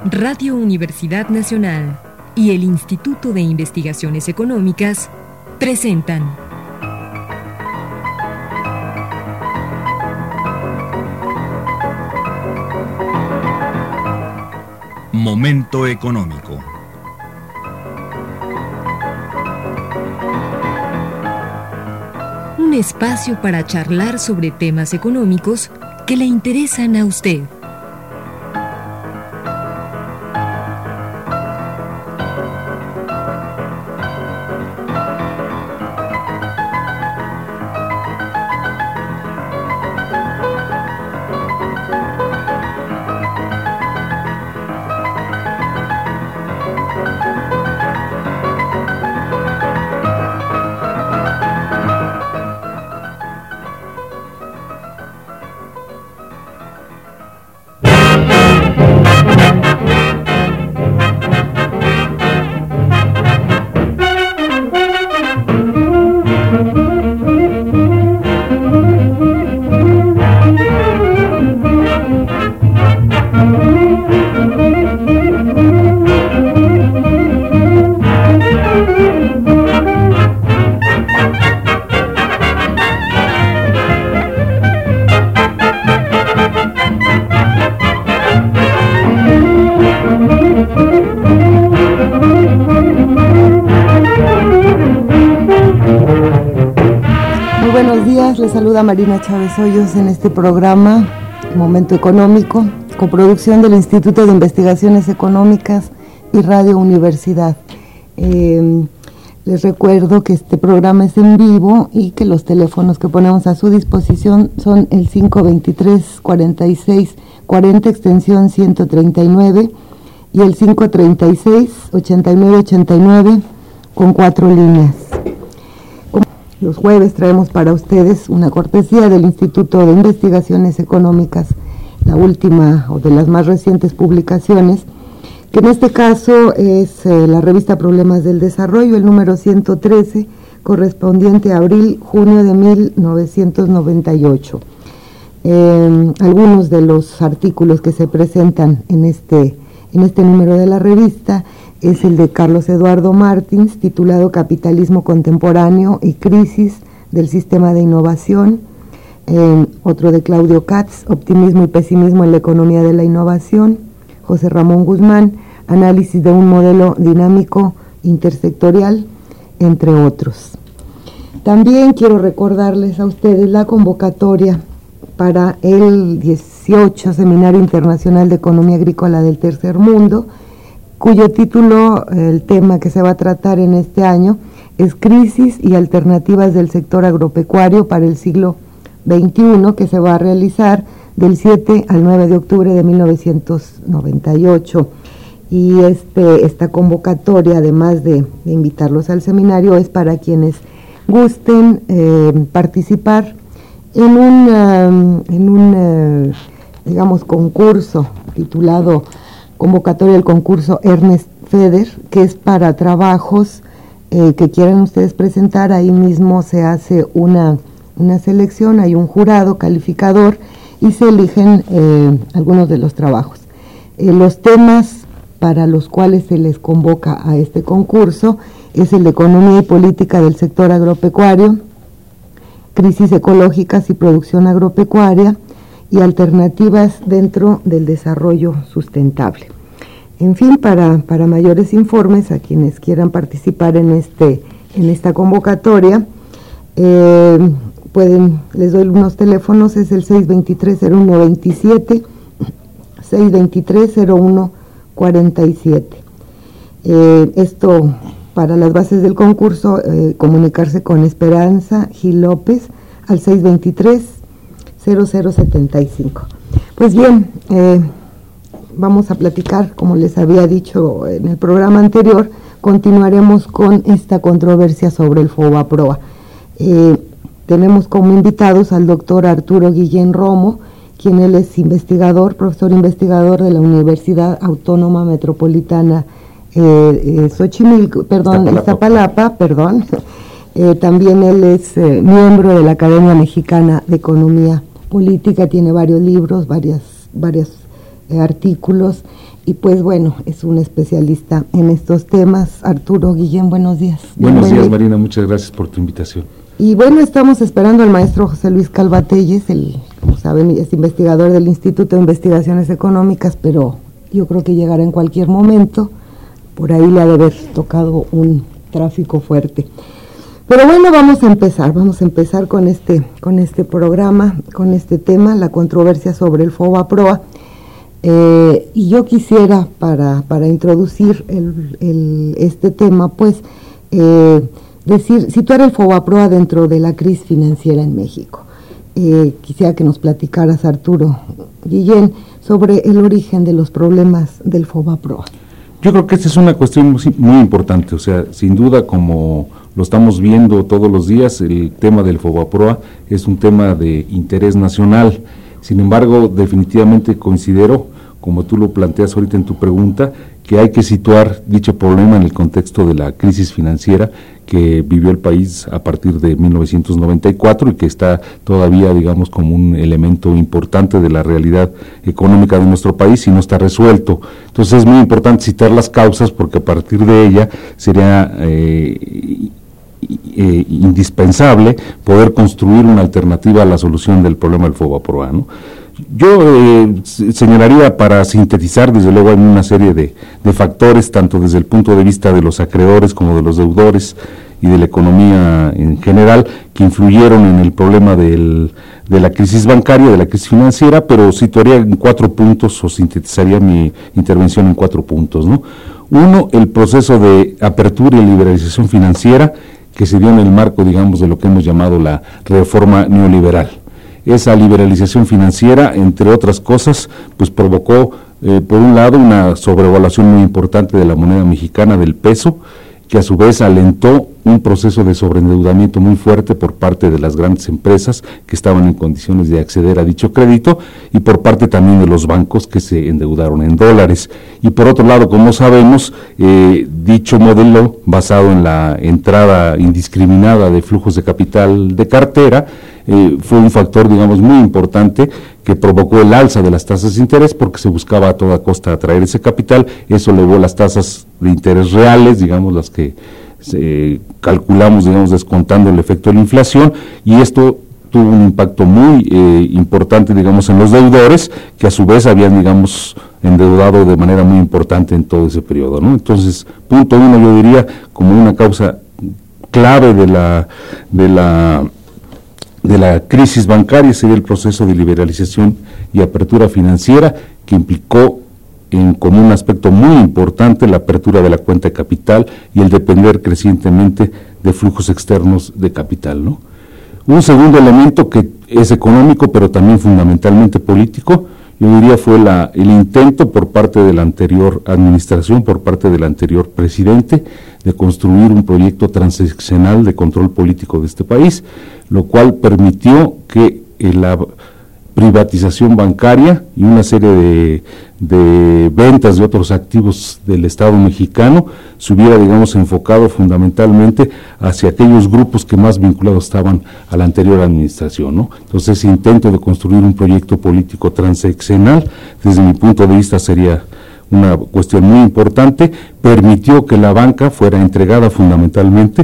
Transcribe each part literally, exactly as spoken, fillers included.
Radio Universidad Nacional y el Instituto de Investigaciones Económicas presentan Momento Económico. Un espacio para charlar sobre temas económicos que le interesan a usted. Les saluda Marina Chávez Hoyos en este programa Momento Económico, coproducción del Instituto de Investigaciones Económicas y Radio Universidad. Eh, les recuerdo que este programa es en vivo y que los teléfonos que ponemos a su disposición son el cinco veintitrés, cuarenta y seis, cuarenta, extensión ciento treinta y nueve y el cinco treinta y seis, ochenta y nueve, ochenta y nueve con cuatro líneas. Los jueves traemos para ustedes una cortesía del Instituto de Investigaciones Económicas, la última o de las más recientes publicaciones, que en este caso es eh, la revista Problemas del Desarrollo, el número ciento trece, correspondiente a abril-junio de mil novecientos noventa y ocho. Eh, algunos de los artículos que se presentan en este, en este número de la revista es el de Carlos Eduardo Martins, titulado Capitalismo Contemporáneo y Crisis del Sistema de Innovación. Eh, otro de Claudio Katz, Optimismo y Pesimismo en la Economía de la Innovación. José Ramón Guzmán, Análisis de un Modelo Dinámico Intersectorial, entre otros. También quiero recordarles a ustedes la convocatoria para el dieciocho Seminario Internacional de Economía Agrícola del Tercer Mundo, cuyo título, el tema que se va a tratar en este año, es Crisis y Alternativas del Sector Agropecuario para el siglo veintiuno, que se va a realizar del siete al nueve de octubre de mil novecientos noventa y ocho. Y este, esta convocatoria, además de, de invitarlos al seminario, es para quienes gusten eh, participar en un, um, en un uh, digamos, concurso titulado Convocatoria del concurso Ernest Feder, que es para trabajos eh, que quieran ustedes presentar. Ahí mismo se hace una, una selección, hay un jurado calificador y se eligen eh, algunos de los trabajos. Eh, los temas para los cuales se les convoca a este concurso es el de Economía y Política del Sector Agropecuario, Crisis Ecológicas y Producción Agropecuaria, y alternativas dentro del desarrollo sustentable. En fin, para, para mayores informes, a quienes quieran participar en, este, en esta convocatoria, eh, pueden, les doy unos teléfonos, es el seis veintitrés, cero uno veintisiete, seis veintitrés, cero uno cuarenta y siete. Eh, esto, para las bases del concurso, eh, comunicarse con Esperanza Gil López al seis veintitrés, cero cero setenta y cinco. Pues bien, eh, vamos a platicar, como les había dicho en el programa anterior, continuaremos con esta controversia sobre el FOBAPROA. Eh, tenemos como invitados al doctor Arturo Guillén Romo, quien él es investigador, profesor investigador de la Universidad Autónoma Metropolitana eh, eh, Xochimilco, perdón, Iztapalapa, Iztapalapa perdón. Eh, también él es eh, miembro de la Academia Mexicana de Economía Política, tiene varios libros, varias, varios eh, artículos, y pues bueno, es un especialista en estos temas. Arturo Guillén, buenos días. Buenos Bienvenido. días, Marina, muchas gracias por tu invitación. Y bueno, estamos esperando al maestro José Luis Calvatelles, el, como saben, es investigador del Instituto de Investigaciones Económicas, pero yo creo que llegará en cualquier momento. Por ahí le ha de haber tocado un tráfico fuerte. Pero bueno, vamos a empezar, vamos a empezar con este, con este programa, con este tema, la controversia sobre el FOBAPROA. Eh, y yo quisiera, para, para introducir el, el, este tema, pues, eh, decir, situar el FOBAPROA dentro de la crisis financiera en México. Eh, quisiera que nos platicaras, Arturo Guillén, sobre el origen de los problemas del FOBAPROA. Yo creo que esta es una cuestión muy, muy importante, o sea, sin duda, como lo estamos viendo todos los días, el tema del FOBAPROA es un tema de interés nacional. Sin embargo, definitivamente considero, como tú lo planteas ahorita en tu pregunta, que hay que situar dicho problema en el contexto de la crisis financiera que vivió el país a partir de mil novecientos noventa y cuatro y que está todavía, digamos, como un elemento importante de la realidad económica de nuestro país y no está resuelto. Entonces es muy importante citar las causas porque a partir de ella sería eh, eh, indispensable poder construir una alternativa a la solución del problema del FOBAPROA, ¿no? Yo eh, señalaría, para sintetizar, desde luego hay una serie de, de factores, tanto desde el punto de vista de los acreedores como de los deudores y de la economía en general, que influyeron en el problema del, de la crisis bancaria, de la crisis financiera, pero situaría en cuatro puntos, o sintetizaría mi intervención en cuatro puntos, ¿no? Uno, el proceso de apertura y liberalización financiera que se dio en el marco, digamos, de lo que hemos llamado la reforma neoliberal. Esa liberalización financiera, entre otras cosas, pues provocó, eh, por un lado, una sobrevaluación muy importante de la moneda mexicana, del peso, que a su vez alentó un proceso de sobreendeudamiento muy fuerte por parte de las grandes empresas que estaban en condiciones de acceder a dicho crédito y por parte también de los bancos que se endeudaron en dólares. Y por otro lado, como sabemos, eh, dicho modelo basado en la entrada indiscriminada de flujos de capital de cartera eh, fue un factor, digamos, muy importante que provocó el alza de las tasas de interés porque se buscaba a toda costa atraer ese capital. Eso elevó las tasas de interés reales, digamos, las que se calculamos, digamos, descontando el efecto de la inflación, y esto tuvo un impacto muy eh, importante, digamos, en los deudores, que a su vez habían, digamos, endeudado de manera muy importante en todo ese periodo, ¿no? Entonces, punto uno, yo diría, como una causa clave de la de la de la crisis bancaria sería el proceso de liberalización y apertura financiera, que implicó en, como un aspecto muy importante, la apertura de la cuenta de capital y el depender crecientemente de flujos externos de capital, ¿no? Un segundo elemento que es económico, pero también fundamentalmente político, yo diría fue la, el intento por parte de la anterior administración, por parte del anterior presidente, de construir un proyecto transaccional de control político de este país, lo cual permitió que eh, la privatización bancaria y una serie de, de ventas de otros activos del Estado mexicano se hubiera, digamos, enfocado fundamentalmente hacia aquellos grupos que más vinculados estaban a la anterior administración, ¿no? Entonces, ese intento de construir un proyecto político transeccional, desde mi punto de vista, sería una cuestión muy importante. Permitió que la banca fuera entregada fundamentalmente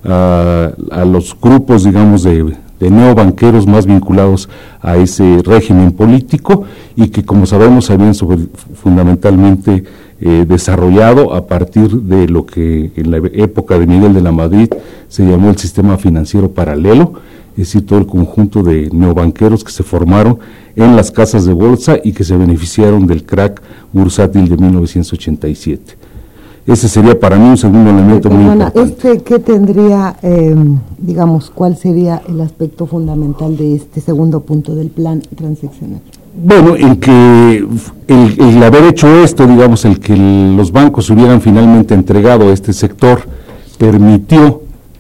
a, a los grupos, digamos, de de neobanqueros más vinculados a ese régimen político y que, como sabemos, habían sobre, fundamentalmente eh, desarrollado a partir de lo que en la época de Miguel de la Madrid se llamó el sistema financiero paralelo, es decir, todo el conjunto de neobanqueros que se formaron en las casas de bolsa y que se beneficiaron del crack bursátil de mil novecientos ochenta y siete. Ese sería para mí un segundo elemento muy importante. Este, ¿qué tendría, eh, digamos, cuál sería el aspecto fundamental de este segundo punto del plan transaccional? Bueno, en que el, el haber hecho esto, digamos, el que el, los bancos hubieran finalmente entregado a este sector, permitió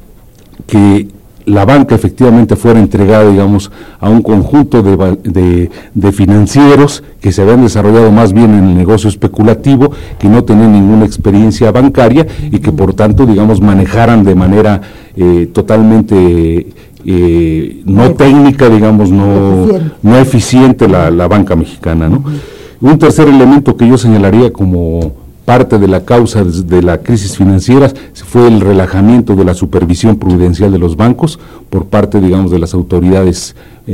que la banca efectivamente fuera entregada, digamos, a un conjunto de, de, de financieros que se habían desarrollado más bien en el negocio especulativo, que no tenían ninguna experiencia bancaria y que por tanto, digamos, manejaran de manera eh, totalmente eh, no técnica, digamos, no eficiente, no eficiente la, la banca mexicana, ¿no? Un tercer elemento que yo señalaría como parte de la causa de la crisis financiera fue el relajamiento de la supervisión prudencial de los bancos por parte, digamos, de las autoridades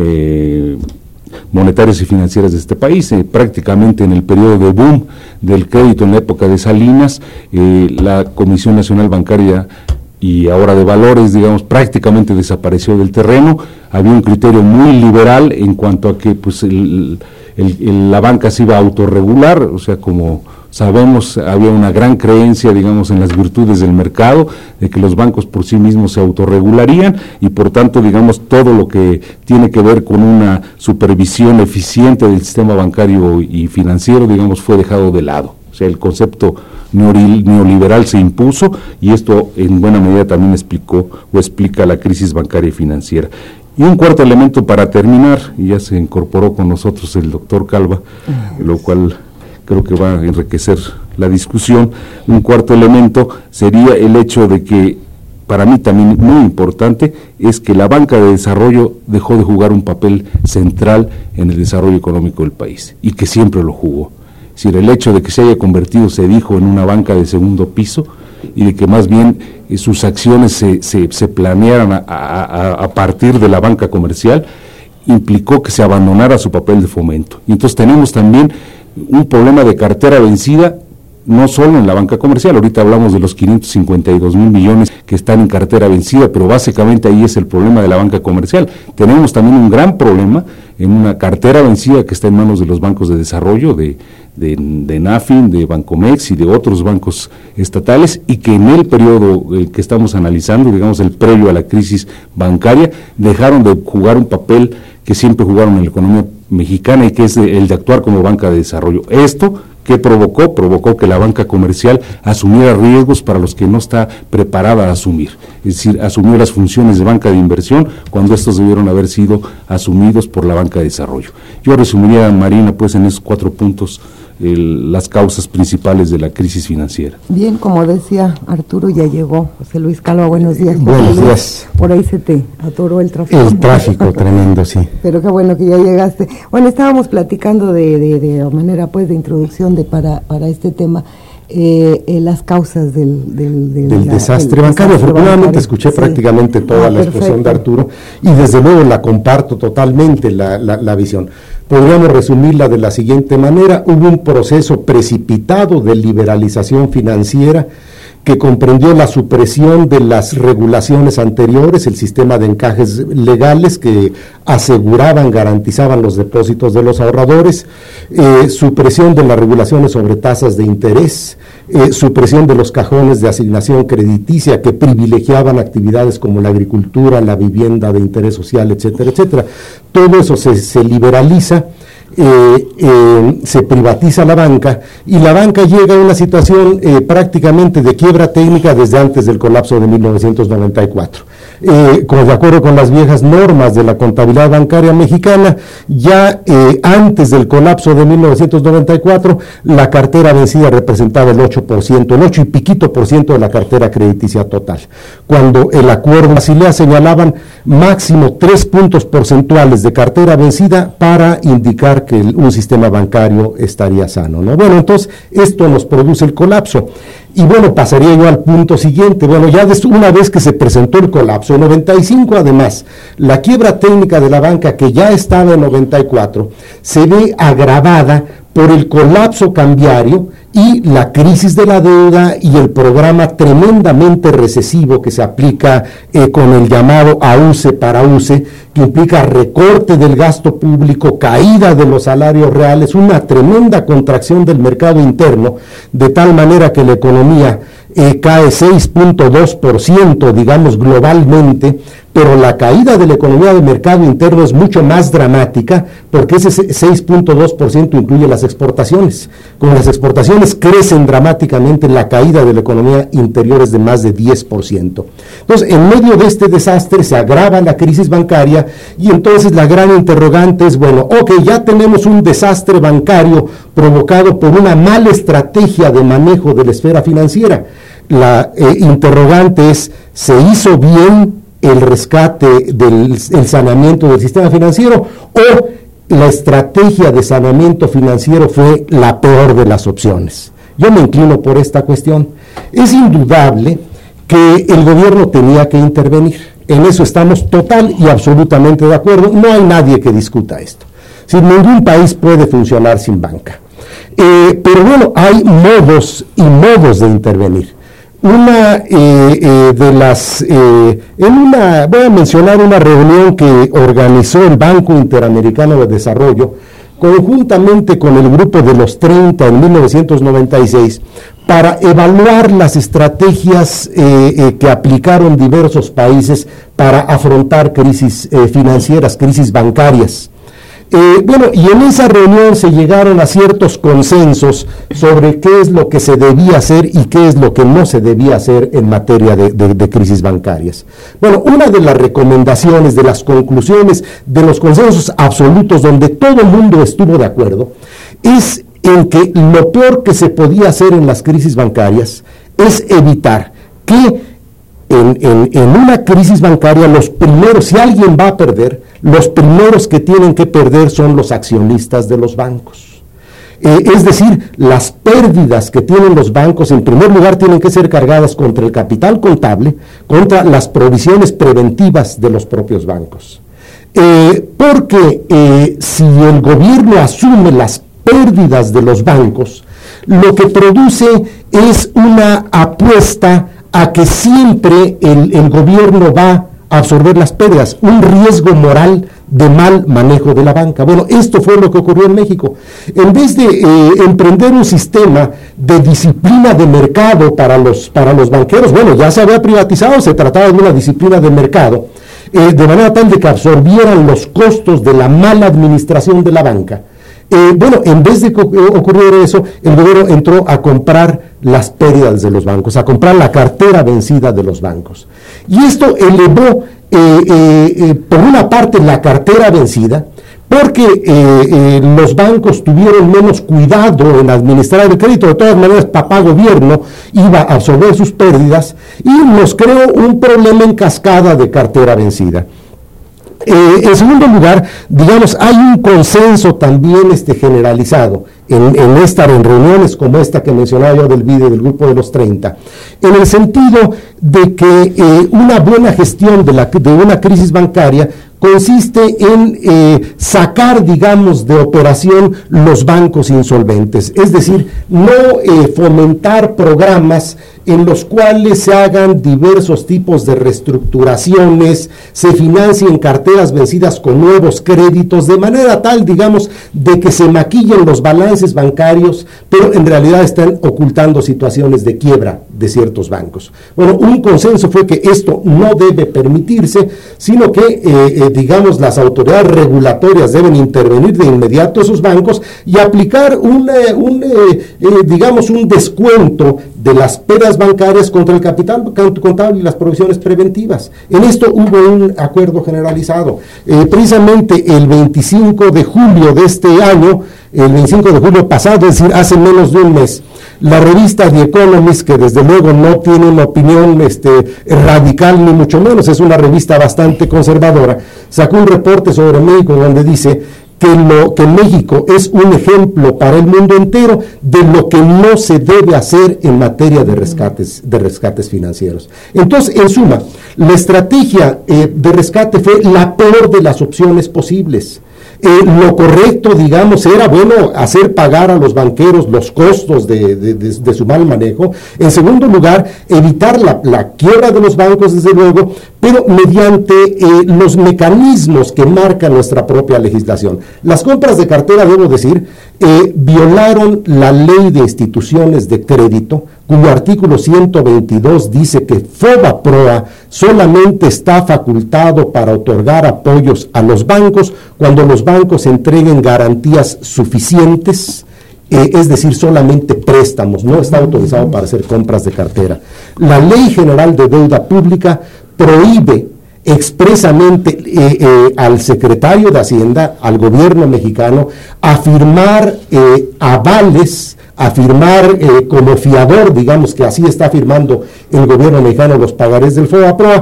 eh, monetarias y financieras de este país. Eh, prácticamente en el periodo de boom del crédito en la época de Salinas, eh, la Comisión Nacional Bancaria y ahora de Valores, digamos, prácticamente desapareció del terreno. Había un criterio muy liberal en cuanto a que pues el, el, el, la banca se iba a autorregular, o sea, como sabemos, había una gran creencia, digamos, en las virtudes del mercado, de que los bancos por sí mismos se autorregularían y por tanto, digamos, todo lo que tiene que ver con una supervisión eficiente del sistema bancario y financiero, digamos, fue dejado de lado. O sea, el concepto neoliberal se impuso y esto en buena medida también explicó o explica la crisis bancaria y financiera. Y un cuarto elemento para terminar, y ya se incorporó con nosotros el doctor Calva, lo cual creo que va a enriquecer la discusión. Un cuarto elemento sería el hecho de que, para mí también muy importante, es que la banca de desarrollo dejó de jugar un papel central en el desarrollo económico del país, y que siempre lo jugó. Es decir, el hecho de que se haya convertido, se dijo, en una banca de segundo piso, y de que más bien eh, sus acciones se, se, se planearan a, a, a partir de la banca comercial, implicó que se abandonara su papel de fomento. Y entonces tenemos también un problema de cartera vencida, no solo en la banca comercial. Ahorita hablamos de los quinientos cincuenta y dos mil millones que están en cartera vencida, pero básicamente ahí es el problema de la banca comercial. Tenemos también un gran problema en una cartera vencida que está en manos de los bancos de desarrollo, de, de, de NAFIN, de Bancomex y de otros bancos estatales, y que en el periodo eh, que estamos analizando, digamos el previo a la crisis bancaria, dejaron de jugar un papel que siempre jugaron en la economía mexicana, y que es el de actuar como banca de desarrollo. Esto, ¿qué provocó? Provocó que la banca comercial asumiera riesgos para los que no está preparada a asumir. Es decir, asumió las funciones de banca de inversión cuando estos debieron haber sido asumidos por la banca de desarrollo. Yo resumiría, Marina, pues en esos cuatro puntos, el, las causas principales de la crisis financiera. Bien, como decía Arturo, ya llegó José Luis Calva. Buenos días. José Buenos Luis. días. Por ahí se te atoró el tráfico. El tráfico tremendo, sí. Pero qué bueno que ya llegaste. Bueno, estábamos platicando de, de, de manera pues de introducción de para, para este tema, eh, eh, las causas del, del, del, del la, desastre del bancario. desastre Afortunadamente bancario. escuché Sí. prácticamente toda Ah, la exposición perfecto. de Arturo y desde luego la comparto totalmente la, la, la visión. Podríamos resumirla de la siguiente manera: hubo un proceso precipitado de liberalización financiera que comprendió la supresión de las regulaciones anteriores, el sistema de encajes legales que aseguraban, garantizaban los depósitos de los ahorradores, eh, supresión de las regulaciones sobre tasas de interés, eh, supresión de los cajones de asignación crediticia que privilegiaban actividades como la agricultura, la vivienda de interés social, etcétera, etcétera. Todo eso se, se liberaliza. Eh, eh, se privatiza la banca y la banca llega a una situación eh, prácticamente de quiebra técnica desde antes del colapso de mil novecientos noventa y cuatro. Eh, como de acuerdo con las viejas normas de la contabilidad bancaria mexicana, ya eh, antes del colapso de mil novecientos noventa y cuatro, la cartera vencida representaba el ocho por ciento, el ocho y piquito por ciento de la cartera crediticia total. Cuando el acuerdo Basilea señalaban máximo tres puntos porcentuales de cartera vencida para indicar que el, un sistema bancario estaría sano, ¿no? Bueno, entonces esto nos produce el colapso. Y bueno, pasaría yo al punto siguiente. Bueno, ya des, una vez que se presentó el colapso, en noventa y cinco además, la quiebra técnica de la banca, que ya estaba en noventa y cuatro, se ve agravada por el colapso cambiario y la crisis de la deuda y el programa tremendamente recesivo que se aplica eh, con el llamado A U C E para U C E, que implica recorte del gasto público, caída de los salarios reales, una tremenda contracción del mercado interno, de tal manera que la economía eh, cae seis punto dos por ciento, digamos, globalmente, pero la caída de la economía del mercado interno es mucho más dramática, porque ese seis punto dos por ciento incluye las exportaciones. Con las exportaciones crecen dramáticamente, la caída de la economía interior es de más de diez por ciento. Entonces, en medio de este desastre se agrava la crisis bancaria y entonces la gran interrogante es, bueno, ok, ya tenemos un desastre bancario provocado por una mala estrategia de manejo de la esfera financiera. La eh, interrogante es, ¿se hizo bien el rescate del el saneamiento del sistema financiero o la estrategia de saneamiento financiero fue la peor de las opciones. Yo me inclino por esta cuestión. Es indudable que el gobierno tenía que intervenir. En eso estamos total y absolutamente de acuerdo. No hay nadie que discuta esto. Si ningún país puede funcionar sin banca. Eh, pero bueno, hay modos y modos de intervenir. Una eh, eh, de las, eh, en una, voy a mencionar una reunión que organizó el Banco Interamericano de Desarrollo, conjuntamente con el Grupo de los treinta en mil novecientos noventa y seis, para evaluar las estrategias eh, eh, que aplicaron diversos países para afrontar crisis eh, financieras, crisis bancarias. Eh, bueno, y en esa reunión se llegaron a ciertos consensos sobre qué es lo que se debía hacer y qué es lo que no se debía hacer en materia de, de, de crisis bancarias. Bueno, una de las recomendaciones, de las conclusiones, de los consensos absolutos donde todo el mundo estuvo de acuerdo, es en que lo peor que se podía hacer en las crisis bancarias es evitar que en, en, en una crisis bancaria los primeros, si alguien va a perder, los primeros que tienen que perder son los accionistas de los bancos. Eh, es decir, las pérdidas que tienen los bancos, en primer lugar, tienen que ser cargadas contra el capital contable, contra las provisiones preventivas de los propios bancos. Eh, porque eh, si el gobierno asume las pérdidas de los bancos, lo que produce es una apuesta a que siempre el, el gobierno va absorber las pérdidas, un riesgo moral de mal manejo de la banca. Bueno, esto fue lo que ocurrió en México. En vez de eh, emprender un sistema de disciplina de mercado para los, para los banqueros, bueno, ya se había privatizado, se trataba de una disciplina de mercado, eh, de manera tal de que absorbieran los costos de la mala administración de la banca. Eh, bueno, en vez de ocurrir eso, el gobierno entró a comprar las pérdidas de los bancos, a comprar la cartera vencida de los bancos. Y esto elevó, eh, eh, eh, por una parte, la cartera vencida, porque eh, eh, los bancos tuvieron menos cuidado en administrar el crédito. De todas maneras, papá gobierno iba a absorber sus pérdidas y nos creó un problema en cascada de cartera vencida. Eh, en segundo lugar, digamos, hay un consenso también este, generalizado en, en, esta, en reuniones como esta que mencionaba yo del vídeo del Grupo de los treinta, en el sentido de que eh, una buena gestión de, la, de una crisis bancaria consiste en eh, sacar, digamos, de operación los bancos insolventes, es decir, no eh, fomentar programas en los cuales se hagan diversos tipos de reestructuraciones, se financien carteras vencidas con nuevos créditos, de manera tal, digamos, de que se maquillen los balances bancarios, pero en realidad están ocultando situaciones de quiebra de ciertos bancos. Bueno, un consenso fue que esto no debe permitirse, sino que, eh, eh, digamos, las autoridades regulatorias deben intervenir de inmediato a esos bancos y aplicar un, eh, un eh, eh, digamos, un descuento de las pérdidas bancarias contra el capital contable y las provisiones preventivas. En esto hubo un acuerdo generalizado. Eh, precisamente el veinticinco de julio de este año, el veinticinco de julio pasado, es decir, hace menos de un mes, la revista The Economist, que desde luego no tiene una opinión este, radical ni mucho menos, es una revista bastante conservadora, sacó un reporte sobre México donde dice que, lo, que México es un ejemplo para el mundo entero de lo que no se debe hacer en materia de rescates, de rescates financieros. Entonces, en suma, la estrategia eh, de rescate fue la peor de las opciones posibles. Eh, lo correcto, digamos, era, bueno, hacer pagar a los banqueros los costos de, de, de, de su mal manejo. En segundo lugar, evitar la, la quiebra de los bancos, desde luego, pero mediante eh, los mecanismos que marca nuestra propia legislación. Las compras de cartera, debo decir, eh, violaron la ley de instituciones de crédito, cuyo artículo ciento veintidós dice que FOBAPROA solamente está facultado para otorgar apoyos a los bancos cuando los bancos entreguen garantías suficientes, eh, es decir, solamente préstamos, no está autorizado para hacer compras de cartera. La Ley General de Deuda Pública prohíbe expresamente eh, eh, al secretario de Hacienda, al gobierno mexicano, a firmar eh, avales, a firmar eh, como fiador, digamos que así está firmando el gobierno mexicano los pagarés del FOBAPROA,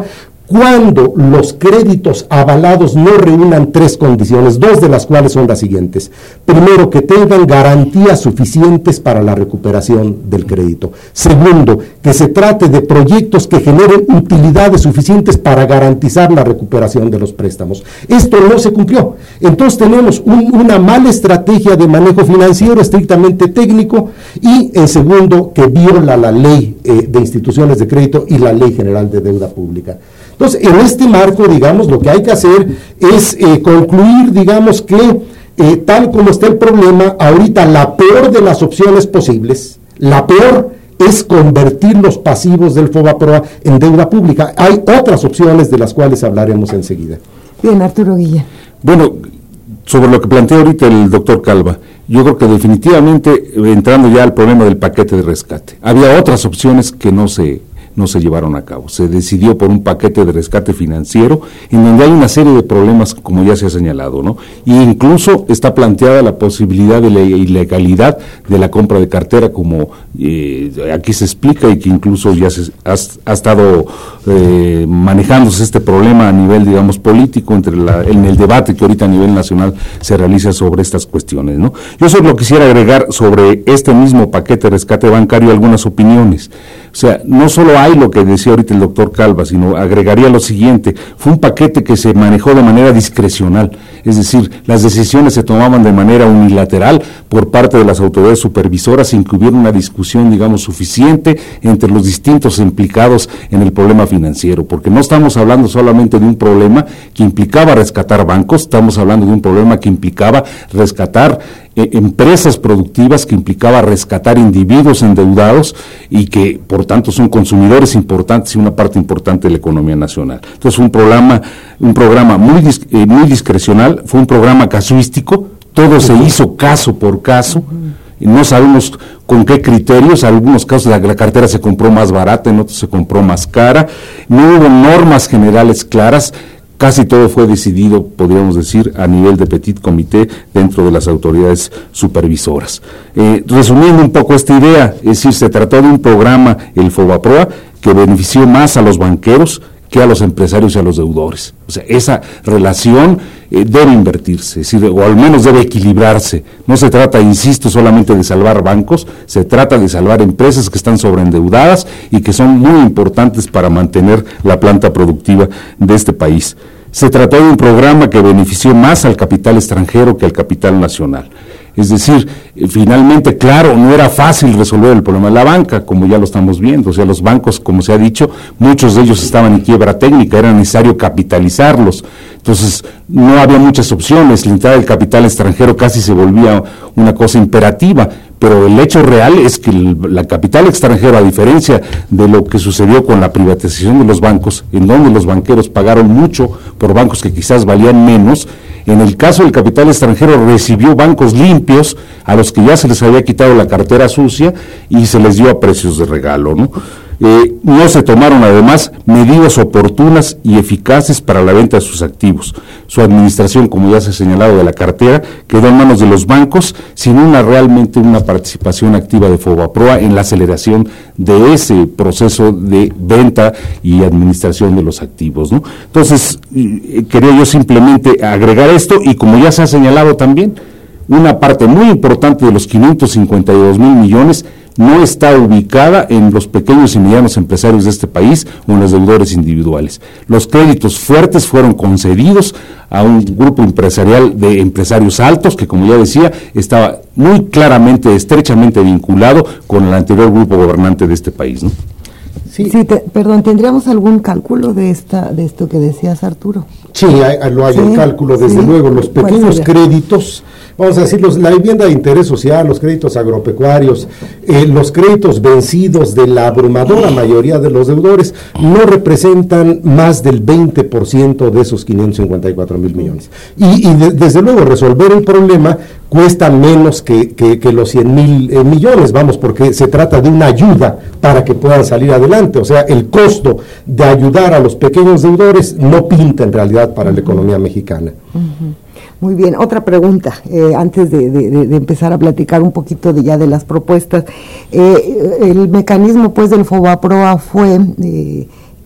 cuando los créditos avalados no reúnan tres condiciones, dos de las cuales son las siguientes. Primero, que tengan garantías suficientes para la recuperación del crédito. Segundo, que se trate de proyectos que generen utilidades suficientes para garantizar la recuperación de los préstamos. Esto no se cumplió. Entonces tenemos un, una mala estrategia de manejo financiero estrictamente técnico y, en segundo, que viola la ley eh, de instituciones de crédito y la ley general de deuda pública. Entonces, en este marco, digamos, lo que hay que hacer es eh, concluir, digamos, que eh, tal como está el problema, ahorita la peor de las opciones posibles, la peor es convertir los pasivos del FOBAPROA en deuda pública. Hay otras opciones de las cuales hablaremos enseguida. Bien, Arturo Guilla. Bueno, sobre lo que plantea ahorita el doctor Calva, yo creo que definitivamente, entrando ya al problema del paquete de rescate, había otras opciones que no se... no se llevaron a cabo. Se decidió por un paquete de rescate financiero en donde hay una serie de problemas, como ya se ha señalado, ¿no? Y incluso está planteada la posibilidad de la ilegalidad de la compra de cartera, como eh, aquí se explica, y que incluso ya se ha, ha estado eh, manejándose este problema a nivel, digamos, político, entre la, en el debate que ahorita a nivel nacional se realiza sobre estas cuestiones, ¿no? Yo solo quisiera agregar sobre este mismo paquete de rescate bancario algunas opiniones. O sea, no solo hay lo que decía ahorita el doctor Calva, sino agregaría lo siguiente: fue un paquete que se manejó de manera discrecional, es decir, las decisiones se tomaban de manera unilateral por parte de las autoridades supervisoras sin que hubiera una discusión, digamos, suficiente entre los distintos implicados en el problema financiero, porque no estamos hablando solamente de un problema que implicaba rescatar bancos, estamos hablando de un problema que implicaba rescatar eh, empresas productivas, que implicaba rescatar individuos endeudados y que, por tanto, son consumidores importantes y una parte importante de la economía nacional. Entonces, fue un programa, un programa muy, dis, eh, muy discrecional, fue un programa casuístico, todo se hizo caso por caso. No sabemos con qué criterios, en algunos casos la, la cartera se compró más barata, en otros se compró más cara, no hubo normas generales claras, casi todo fue decidido, podríamos decir, a nivel de petit comité dentro de las autoridades supervisoras. Eh, resumiendo un poco esta idea, es decir, se trató de un programa, el FOBAPROA, que benefició más a los banqueros que a los empresarios y a los deudores. O sea, esa relación eh, debe invertirse, es decir, o al menos debe equilibrarse. No se trata, insisto, solamente de salvar bancos, se trata de salvar empresas que están sobreendeudadas y que son muy importantes para mantener la planta productiva de este país. Se trató de un programa que benefició más al capital extranjero que al capital nacional. Es decir, eh, finalmente, claro, no era fácil resolver el problema de la banca, como ya lo estamos viendo. O sea, los bancos, como se ha dicho, muchos de ellos estaban en quiebra técnica, era necesario capitalizarlos. Entonces, no había muchas opciones, la entrada del capital extranjero casi se volvía una cosa imperativa, pero el hecho real es que el la capital extranjero, a diferencia de lo que sucedió con la privatización de los bancos, en donde los banqueros pagaron mucho por bancos que quizás valían menos, en el caso del capital extranjero recibió bancos limpios a los que ya se les había quitado la cartera sucia y se les dio a precios de regalo, ¿no? Eh, no se tomaron además medidas oportunas y eficaces para la venta de sus activos. Su administración, como ya se ha señalado, de la cartera quedó en manos de los bancos sin una realmente una participación activa de FOBAPROA en la aceleración de ese proceso de venta y administración de los activos, ¿no? Entonces, eh, quería yo simplemente agregar esto, y como ya se ha señalado también, una parte muy importante de los quinientos cincuenta y dos mil millones no está ubicada en los pequeños y medianos empresarios de este país o en los deudores individuales. Los créditos fuertes fueron concedidos a un grupo empresarial de empresarios altos que, como ya decía, estaba muy claramente, estrechamente vinculado con el anterior grupo gobernante de este país, ¿no? Sí, sí te, perdón, ¿tendríamos algún cálculo de esta de esto que decías, Arturo? Sí, hay, lo hay sí, el cálculo, desde sí. luego, los pequeños créditos, vamos a decir, los, la vivienda de interés social, los créditos agropecuarios, eh, los créditos vencidos de la abrumadora mayoría de los deudores no representan más del veinte por ciento de esos quinientos cincuenta y cuatro mil millones. Y, y de, desde luego resolver el problema cuesta menos que, que, que los cien mil eh, millones, vamos, porque se trata de una ayuda para que puedan salir adelante. O sea, el costo de ayudar a los pequeños deudores no pinta en realidad para la economía mexicana. Uh-huh. Muy bien, otra pregunta, eh, antes de, de, de empezar a platicar un poquito de ya de las propuestas. Eh, el mecanismo pues del FOBAPROA fue eh,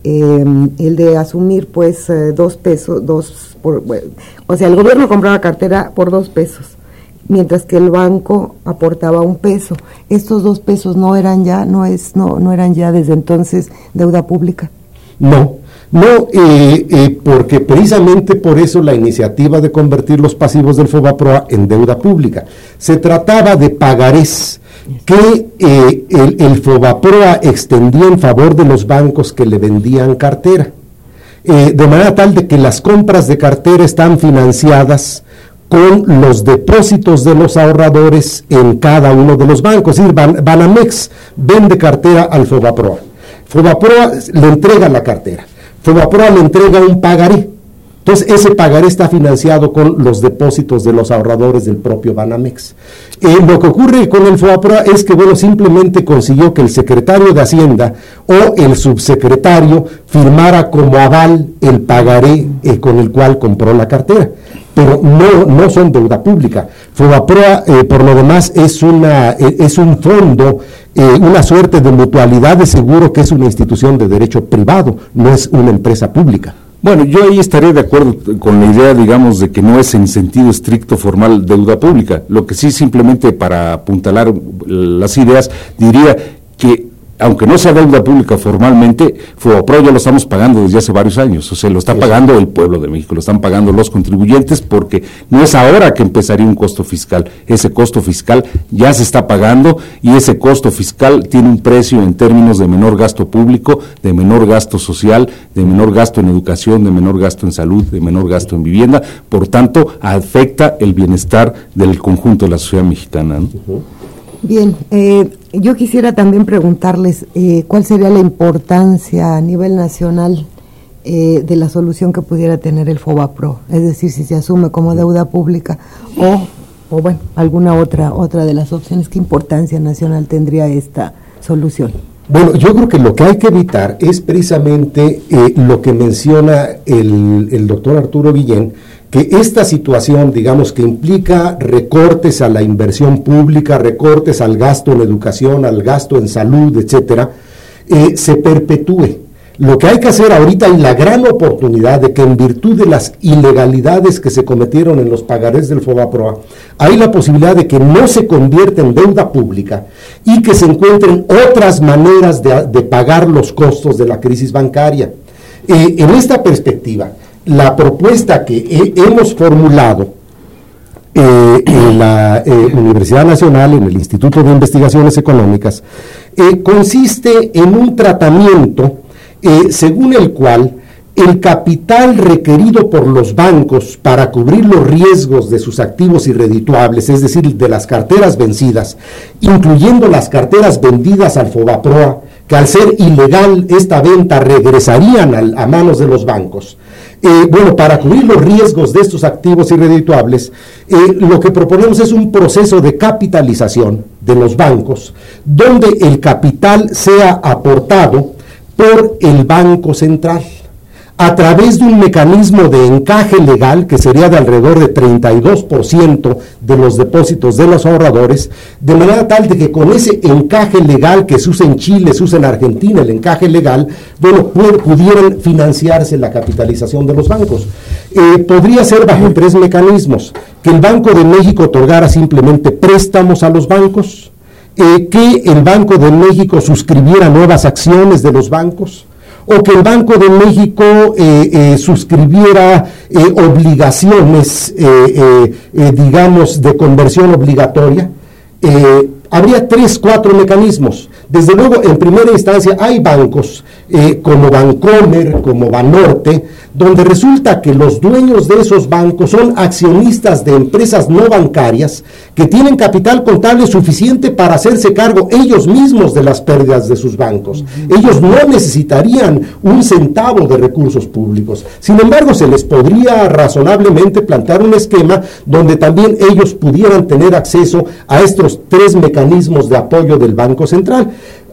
eh, el de asumir pues eh, dos pesos, dos, por, bueno, o sea, el gobierno compraba cartera por dos pesos, mientras que el banco aportaba un peso. Estos dos pesos no eran ya, no es, no, no eran ya desde entonces deuda pública. No, no, eh, eh, porque precisamente por eso la iniciativa de convertir los pasivos del FOBAPROA en deuda pública. Se trataba de pagarés que eh, el, el FOBAPROA extendía en favor de los bancos que le vendían cartera, eh, de manera tal de que las compras de cartera están financiadas con los depósitos de los ahorradores en cada uno de los bancos. Es decir, Ban, Banamex vende cartera al FOBAPROA, FOBAPROA le entrega la cartera, FOBAPROA le entrega un pagaré. Entonces, ese pagaré está financiado con los depósitos de los ahorradores del propio Banamex. Eh, lo que ocurre con el FOBAPROA es que, bueno, simplemente consiguió que el secretario de Hacienda o el subsecretario firmara como aval el pagaré eh, con el cual compró la cartera. Pero no, no son deuda pública. FOBAPROA, eh, por lo demás, es, una, eh, es un fondo, eh, una suerte de mutualidad de seguro, que es una institución de derecho privado, no es una empresa pública. Bueno, yo ahí estaría de acuerdo con la idea, digamos, de que no es en sentido estricto formal deuda pública. Lo que sí, simplemente para apuntalar las ideas, diría que aunque no sea deuda pública formalmente, FOBAPROA ya lo estamos pagando desde hace varios años, o sea, lo está sí. pagando el pueblo de México, lo están pagando los contribuyentes, porque no es ahora que empezaría un costo fiscal, ese costo fiscal ya se está pagando, y ese costo fiscal tiene un precio en términos de menor gasto público, de menor gasto social, de menor gasto en educación, de menor gasto en salud, de menor gasto en vivienda, por tanto, afecta el bienestar del conjunto de la sociedad mexicana, ¿no? Uh-huh. Bien, eh, yo quisiera también preguntarles eh, cuál sería la importancia a nivel nacional eh, de la solución que pudiera tener el FOBAPROA, es decir, si se asume como deuda pública o, o bueno, alguna otra, otra de las opciones. ¿Qué importancia nacional tendría esta solución? Bueno, yo creo que lo que hay que evitar es precisamente eh, lo que menciona el, el doctor Arturo Guillén, que esta situación, digamos, que implica recortes a la inversión pública, recortes al gasto en educación, al gasto en salud, etcétera, eh, se perpetúe. Lo que hay que hacer ahorita, hay la gran oportunidad de que, en virtud de las ilegalidades que se cometieron en los pagarés del FOBAPROA, hay la posibilidad de que no se convierta en deuda pública y que se encuentren otras maneras de, de pagar los costos de la crisis bancaria. Eh, en esta perspectiva, la propuesta que he, hemos formulado eh, en la eh, Universidad Nacional, en el Instituto de Investigaciones Económicas, eh, consiste en un tratamiento eh, según el cual el capital requerido por los bancos para cubrir los riesgos de sus activos irredituables, es decir, de las carteras vencidas, incluyendo las carteras vendidas al FOBAPROA, que al ser ilegal esta venta regresarían al, a manos de los bancos. Eh, bueno, para cubrir los riesgos de estos activos irredituables, eh, lo que proponemos es un proceso de capitalización de los bancos, donde el capital sea aportado por el Banco Central, a través de un mecanismo de encaje legal que sería de alrededor de treinta y dos por ciento de los depósitos de los ahorradores, de manera tal de que con ese encaje legal que se usa en Chile, se usa en Argentina, el encaje legal, bueno, pudieran financiarse la capitalización de los bancos. Eh, podría ser bajo tres mecanismos: que el Banco de México otorgara simplemente préstamos a los bancos, eh, que el Banco de México suscribiera nuevas acciones de los bancos, o que el Banco de México eh, eh, suscribiera eh, obligaciones, eh, eh, eh, digamos, de conversión obligatoria. Eh, habría tres, cuatro mecanismos. Desde luego, en primera instancia, hay bancos eh, como Bancomer, como Banorte, donde resulta que los dueños de esos bancos son accionistas de empresas no bancarias que tienen capital contable suficiente para hacerse cargo ellos mismos de las pérdidas de sus bancos. Uh-huh. Ellos no necesitarían un centavo de recursos públicos. Sin embargo, se les podría razonablemente plantear un esquema donde también ellos pudieran tener acceso a estos tres mecanismos de apoyo del Banco Central.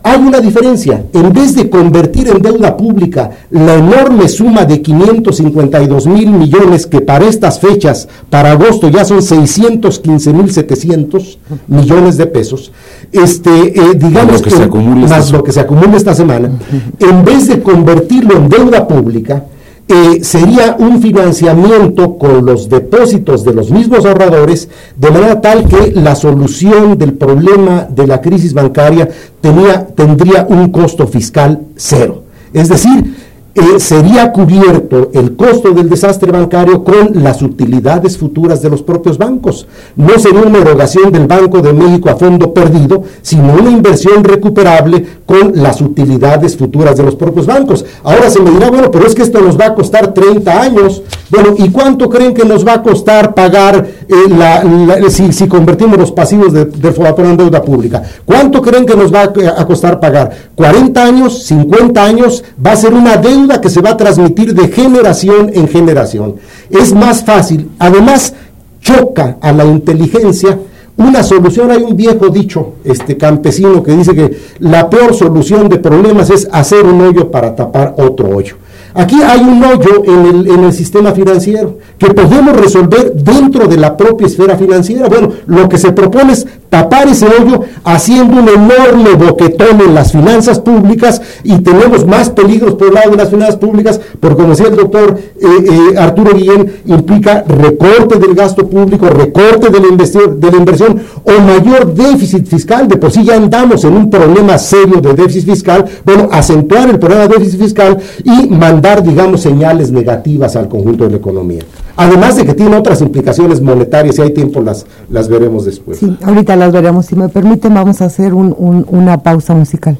hay una diferencia. En vez de convertir en deuda pública la enorme suma de quinientos cincuenta y dos mil millones, que para estas fechas, para agosto, ya son seiscientos quince mil setecientos millones de pesos, este, eh, digamos lo que, que se acumula más lo que se acumula esta semana, en vez de convertirlo en deuda pública, Eh, sería un financiamiento con los depósitos de los mismos ahorradores, de manera tal que la solución del problema de la crisis bancaria tenía, tendría un costo fiscal cero. Es decir, eh, sería cubierto el costo del desastre bancario con las utilidades futuras de los propios bancos. No sería una erogación del Banco de México a fondo perdido, sino una inversión recuperable con las utilidades futuras de los propios bancos. Ahora se me dirá, bueno, pero es que esto nos va a costar treinta años. Bueno, ¿y cuánto creen que nos va a costar pagar eh, la, la, si, si convertimos los pasivos de, de Fobaproa en deuda pública? ¿Cuánto creen que nos va a, a costar pagar? ¿cuarenta años? ¿cincuenta años? Va a ser una deuda que se va a transmitir de generación en generación. Es más fácil, además choca a la inteligencia una solución. Hay un viejo dicho este campesino que dice que la peor solución de problemas es hacer un hoyo para tapar otro hoyo. Aquí hay un hoyo en el, en el sistema financiero que podemos resolver dentro de la propia esfera financiera. Bueno, lo que se propone es tapar ese hoyo haciendo un enorme boquetón en las finanzas públicas, y tenemos más peligros por el lado de las finanzas públicas, porque como decía el doctor eh, eh, Arturo Guillén, implica recorte del gasto público, recorte de la, de la inversión o mayor déficit fiscal. De por sí ya andamos en un problema serio de déficit fiscal. Bueno, acentuar el problema de déficit fiscal y mandar, digamos, señales negativas al conjunto de la economía. Además de que tiene otras implicaciones monetarias, si hay tiempo las, las veremos después. Sí, ahorita las veremos. Si me permiten, vamos a hacer un, un, una pausa musical.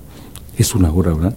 Es una hora, ¿verdad?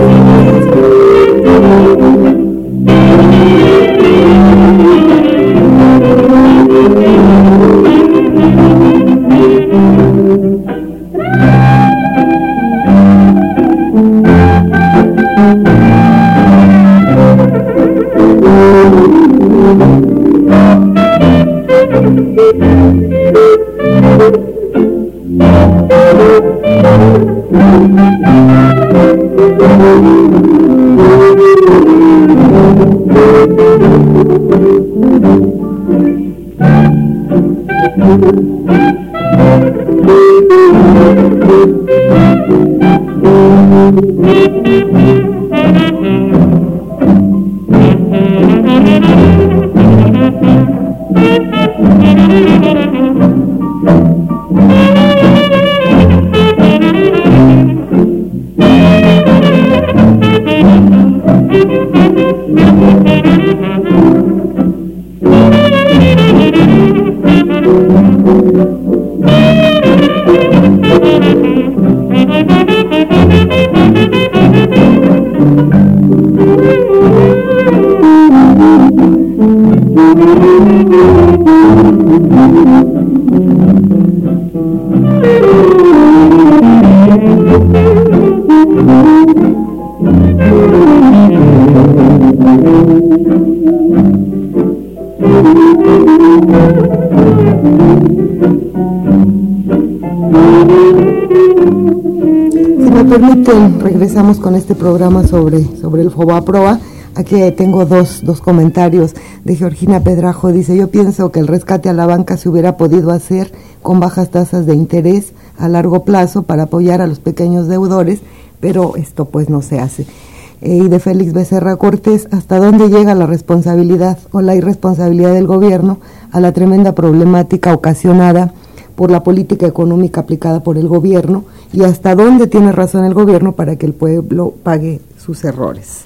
Regresamos con este programa sobre, sobre el Fobaproa. Aquí tengo dos, dos comentarios de Georgina Pedrajo. Dice: yo pienso que el rescate a la banca se hubiera podido hacer con bajas tasas de interés a largo plazo para apoyar a los pequeños deudores, pero esto pues no se hace. Eh, y de Félix Becerra Cortés: ¿hasta dónde llega la responsabilidad o la irresponsabilidad del gobierno a la tremenda problemática ocasionada por la política económica aplicada por el gobierno, y hasta dónde tiene razón el gobierno para que el pueblo pague sus errores?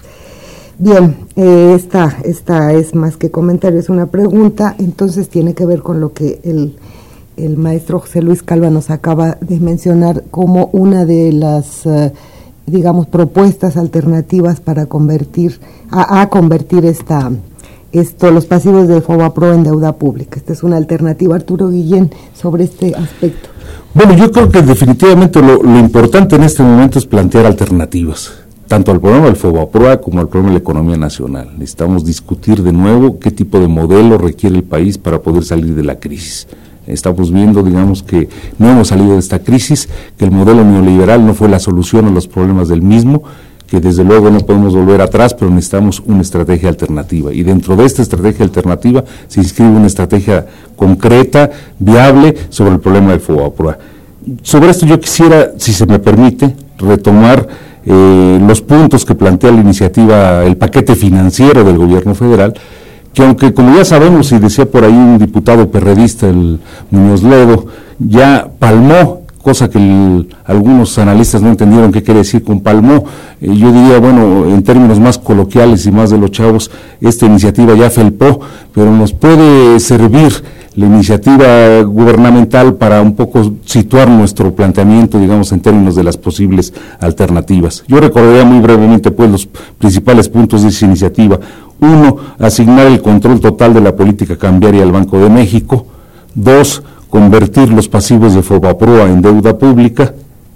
Bien, eh, esta, esta es más que comentario, es una pregunta, entonces tiene que ver con lo que el, el maestro José Luis Calva nos acaba de mencionar como una de las, uh, digamos, propuestas alternativas para convertir, a, a convertir esta... Esto, los pasivos de Fobaproa en deuda pública. Esta es una alternativa. Arturo Guillén, sobre este aspecto. Bueno, yo creo que definitivamente lo, lo importante en este momento es plantear alternativas, tanto al problema del Fobaproa como al problema de la economía nacional. Necesitamos discutir de nuevo qué tipo de modelo requiere el país para poder salir de la crisis. Estamos viendo, digamos, que no hemos salido de esta crisis, que el modelo neoliberal no fue la solución a los problemas del mismo, que desde luego no podemos volver atrás, pero necesitamos una estrategia alternativa. Y dentro de esta estrategia alternativa se inscribe una estrategia concreta, viable, sobre el problema del FOBAPROA. Sobre esto yo quisiera, si se me permite, retomar eh, los puntos que plantea la iniciativa, el paquete financiero del gobierno federal, que aunque, como ya sabemos, y decía por ahí un diputado perredista, el Muñoz Ledo, ya palmó, cosa que el, algunos analistas no entendieron qué quiere decir con palmó. Eh, yo diría, bueno, en términos más coloquiales y más de los chavos, esta iniciativa ya felpó, pero nos puede servir la iniciativa gubernamental para un poco situar nuestro planteamiento, digamos, en términos de las posibles alternativas. Yo recordaría muy brevemente, pues, los principales puntos de esa iniciativa. Uno, asignar el control total de la política cambiaria al Banco de México. Dos, convertir los pasivos de FOBAPROA en deuda pública.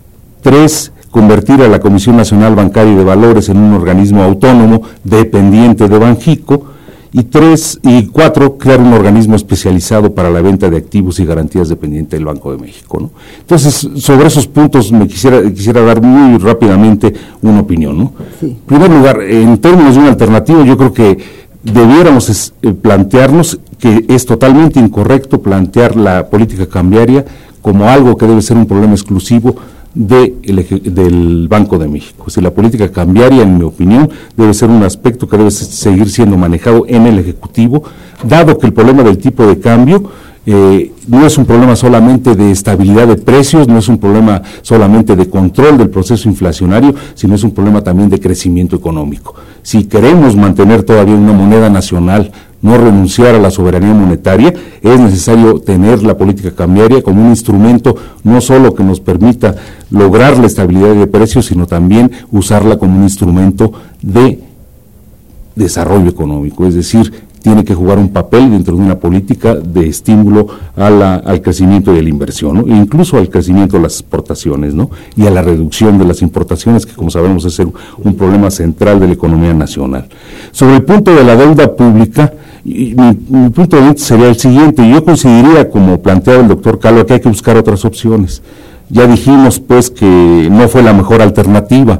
Tres, convertir a la Comisión Nacional Bancaria y de Valores en un organismo autónomo dependiente de Banjico. Y tres, y cuatro, crear un organismo especializado para la venta de activos y garantías dependiente del Banco de México, ¿no? Entonces, sobre esos puntos me quisiera, quisiera dar muy rápidamente una opinión, ¿no? Sí. En primer lugar, en términos de una alternativa, yo creo que debiéramos es, eh, plantearnos que es totalmente incorrecto plantear la política cambiaria como algo que debe ser un problema exclusivo de el, del Banco de México. O sea, la política cambiaria, en mi opinión, debe ser un aspecto que debe seguir siendo manejado en el Ejecutivo, dado que el problema del tipo de cambio eh, no es un problema solamente de estabilidad de precios, no es un problema solamente de control del proceso inflacionario, sino es un problema también de crecimiento económico. Si queremos mantener todavía una moneda nacional, no renunciar a la soberanía monetaria, es necesario tener la política cambiaria como un instrumento no solo que nos permita lograr la estabilidad de precios, sino también usarla como un instrumento de desarrollo económico, es decir, tiene que jugar un papel dentro de una política de estímulo a la, al crecimiento y a la inversión, ¿no? E incluso al crecimiento de las exportaciones, ¿no? Y a la reducción de las importaciones, que como sabemos es un, un problema central de la economía nacional. Sobre el punto de la deuda pública, y mi, mi punto de vista sería el siguiente: yo consideraría, como planteaba el doctor Calvo, que hay que buscar otras opciones. Ya dijimos, pues, que no fue la mejor alternativa,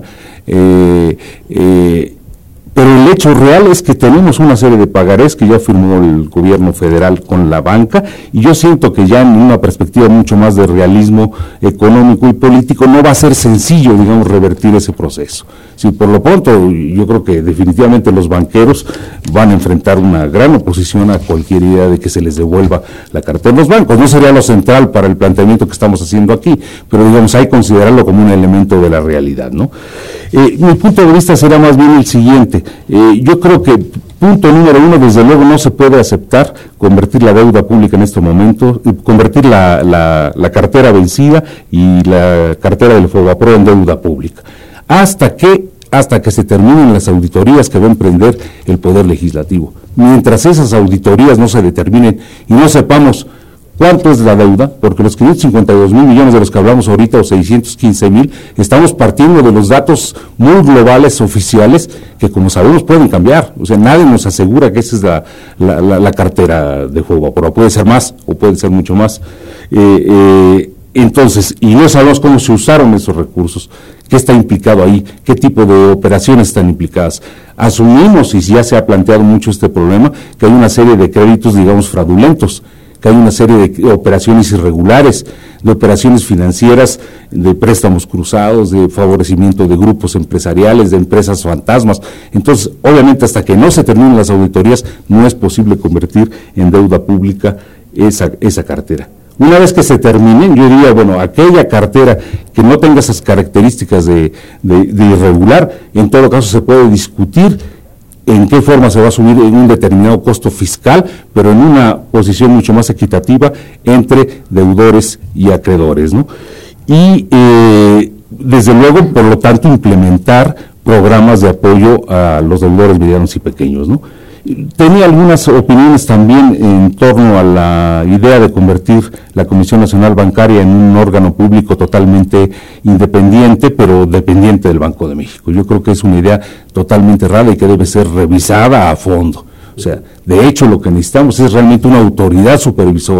eh, eh, pero el hecho real es que tenemos una serie de pagarés que ya firmó el gobierno federal con la banca, y yo siento que ya en una perspectiva mucho más de realismo económico y político no va a ser sencillo, digamos, revertir ese proceso. Sí, por lo pronto, yo creo que definitivamente los banqueros van a enfrentar una gran oposición a cualquier idea de que se les devuelva la cartera de los bancos. No sería lo central para el planteamiento que estamos haciendo aquí, pero digamos, hay que considerarlo como un elemento de la realidad, ¿no? Eh, mi punto de vista será más bien el siguiente. Eh, yo creo que, punto número uno, desde luego no se puede aceptar convertir la deuda pública en este momento, convertir la, la, la cartera vencida y la cartera del FOBAPROA en deuda pública, hasta que, hasta que se terminen las auditorías que va a emprender el Poder Legislativo. Mientras esas auditorías no se determinen y no sepamos cuánto es la deuda, porque los quinientos cincuenta y dos mil millones de los que hablamos ahorita, o seiscientos quince mil, estamos partiendo de los datos muy globales, oficiales, que como sabemos pueden cambiar. O sea, nadie nos asegura que esa es la, la, la, la cartera de FOBAPROA. Puede ser más o puede ser mucho más. Eh, eh, entonces, y no sabemos cómo se usaron esos recursos, qué está implicado ahí, qué tipo de operaciones están implicadas. Asumimos, y ya se ha planteado mucho este problema, que hay una serie de créditos, digamos, fraudulentos, que hay una serie de operaciones irregulares, de operaciones financieras, de préstamos cruzados, de favorecimiento de grupos empresariales, de empresas fantasmas. Entonces, obviamente, hasta que no se terminen las auditorías, no es posible convertir en deuda pública esa, esa cartera. Una vez que se terminen, yo diría, bueno, aquella cartera que no tenga esas características de, de, de irregular, en todo caso se puede discutir en qué forma se va a asumir en un determinado costo fiscal, pero en una posición mucho más equitativa entre deudores y acreedores, ¿no? Y, eh, desde luego, por lo tanto, implementar programas de apoyo a los deudores medianos y pequeños, ¿no? Tenía algunas opiniones también en torno a la idea de convertir la Comisión Nacional Bancaria en un órgano público totalmente independiente, pero dependiente del Banco de México. Yo creo que es una idea totalmente errada y que debe ser revisada a fondo. O sea, de hecho, lo que necesitamos es realmente una autoridad supervisora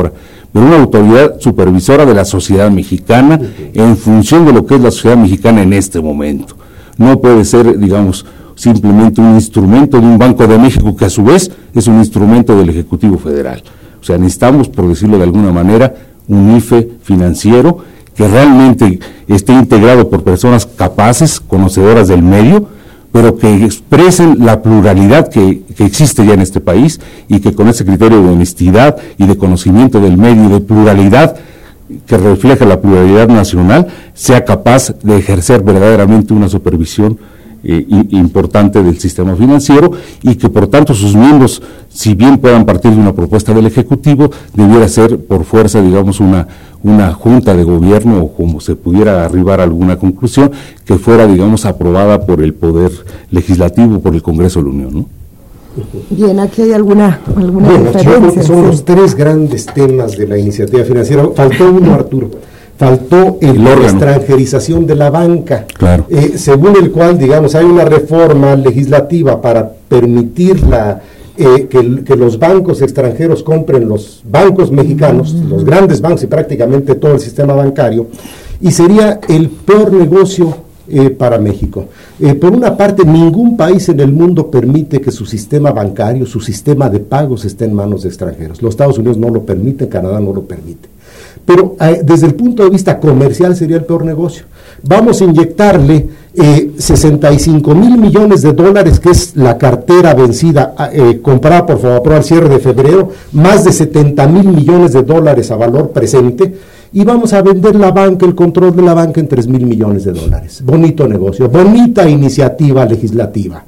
pero una autoridad supervisora de la sociedad mexicana en función de lo que es la sociedad mexicana en este momento. No puede ser, digamos, simplemente un instrumento de un Banco de México que a su vez es un instrumento del Ejecutivo Federal. O sea, necesitamos, por decirlo de alguna manera, un I F E financiero que realmente esté integrado por personas capaces, conocedoras del medio, pero que expresen la pluralidad que, que existe ya en este país y que con ese criterio de honestidad y de conocimiento del medio, de pluralidad que refleja la pluralidad nacional, sea capaz de ejercer verdaderamente una supervisión eh, importante del sistema financiero y que por tanto sus miembros, si bien puedan partir de una propuesta del Ejecutivo, debiera ser por fuerza, digamos, una, una junta de gobierno o como se pudiera arribar a alguna conclusión que fuera, digamos, aprobada por el Poder Legislativo, por el Congreso de la Unión, ¿no? Bien, aquí hay alguna, alguna bueno, diferencia. Yo creo que son sí. los tres grandes temas de la iniciativa financiera. Faltó uno, Arturo. Faltó el, la extranjerización de la banca, claro. eh, según el cual, digamos, hay una reforma legislativa para permitir la, eh, que, que los bancos extranjeros compren los bancos mexicanos, mm. los grandes bancos y prácticamente todo el sistema bancario, y sería el peor negocio eh, para México. Eh, por una parte, ningún país en el mundo permite que su sistema bancario, su sistema de pagos esté en manos de extranjeros. Los Estados Unidos no lo permiten, Canadá no lo permite. Pero eh, desde el punto de vista comercial sería el peor negocio. Vamos a inyectarle eh, sesenta y cinco mil millones de dólares, que es la cartera vencida, eh, comprada por Fobaproa al cierre de febrero, más de setenta mil millones de dólares a valor presente, y vamos a vender la banca, el control de la banca en tres mil millones de dólares. Bonito negocio, bonita iniciativa legislativa.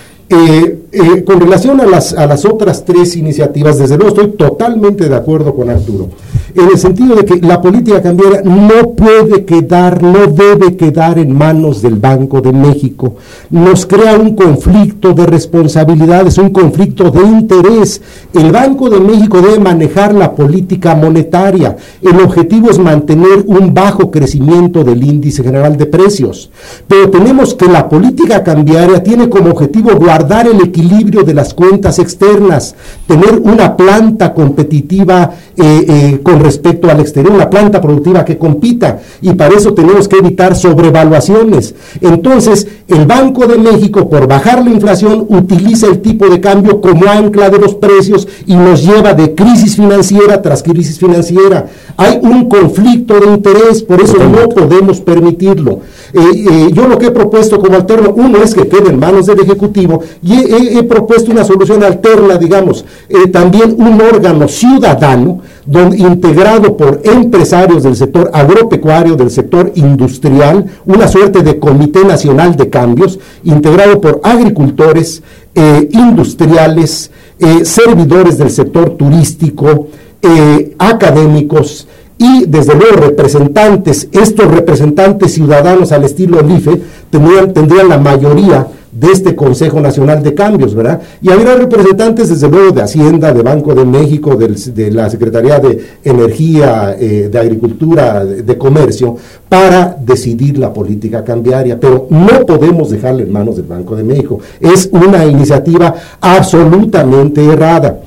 Eh, eh, con relación a las, a las otras tres iniciativas, desde luego estoy totalmente de acuerdo con Arturo, en el sentido de que la política cambiaria no puede quedar, no debe quedar en manos del Banco de México. Nos crea un conflicto de responsabilidades, un conflicto de interés. El Banco de México debe manejar la política monetaria. El objetivo es mantener un bajo crecimiento del índice general de precios. Pero tenemos que la política cambiaria tiene como objetivo guardar el equilibrio de las cuentas externas, tener una planta competitiva eh, eh, con respecto al exterior, una planta productiva que compita, y para eso tenemos que evitar sobrevaluaciones. Entonces, el Banco de México, por bajar la inflación, utiliza el tipo de cambio como ancla de los precios y nos lleva de crisis financiera tras crisis financiera. Hay un conflicto de interés, por eso no podemos permitirlo. Eh, eh, yo lo que he propuesto como alterno, uno es que quede en manos del Ejecutivo, y he, he, he propuesto una solución alterna, digamos, eh, también un órgano ciudadano, donde, integrado por empresarios del sector agropecuario, del sector industrial, una suerte de Comité Nacional de Cambios, integrado por agricultores, eh, industriales, eh, servidores del sector turístico, eh, académicos, y desde luego representantes. Estos representantes ciudadanos al estilo L I F E tendrían, tendrían la mayoría de este Consejo Nacional de Cambios, ¿verdad? Y habría representantes desde luego de Hacienda, de Banco de México, del, de la Secretaría de Energía, eh, de Agricultura, de, de Comercio, para decidir la política cambiaria, pero no podemos dejarla en manos del Banco de México. Es una iniciativa absolutamente errada.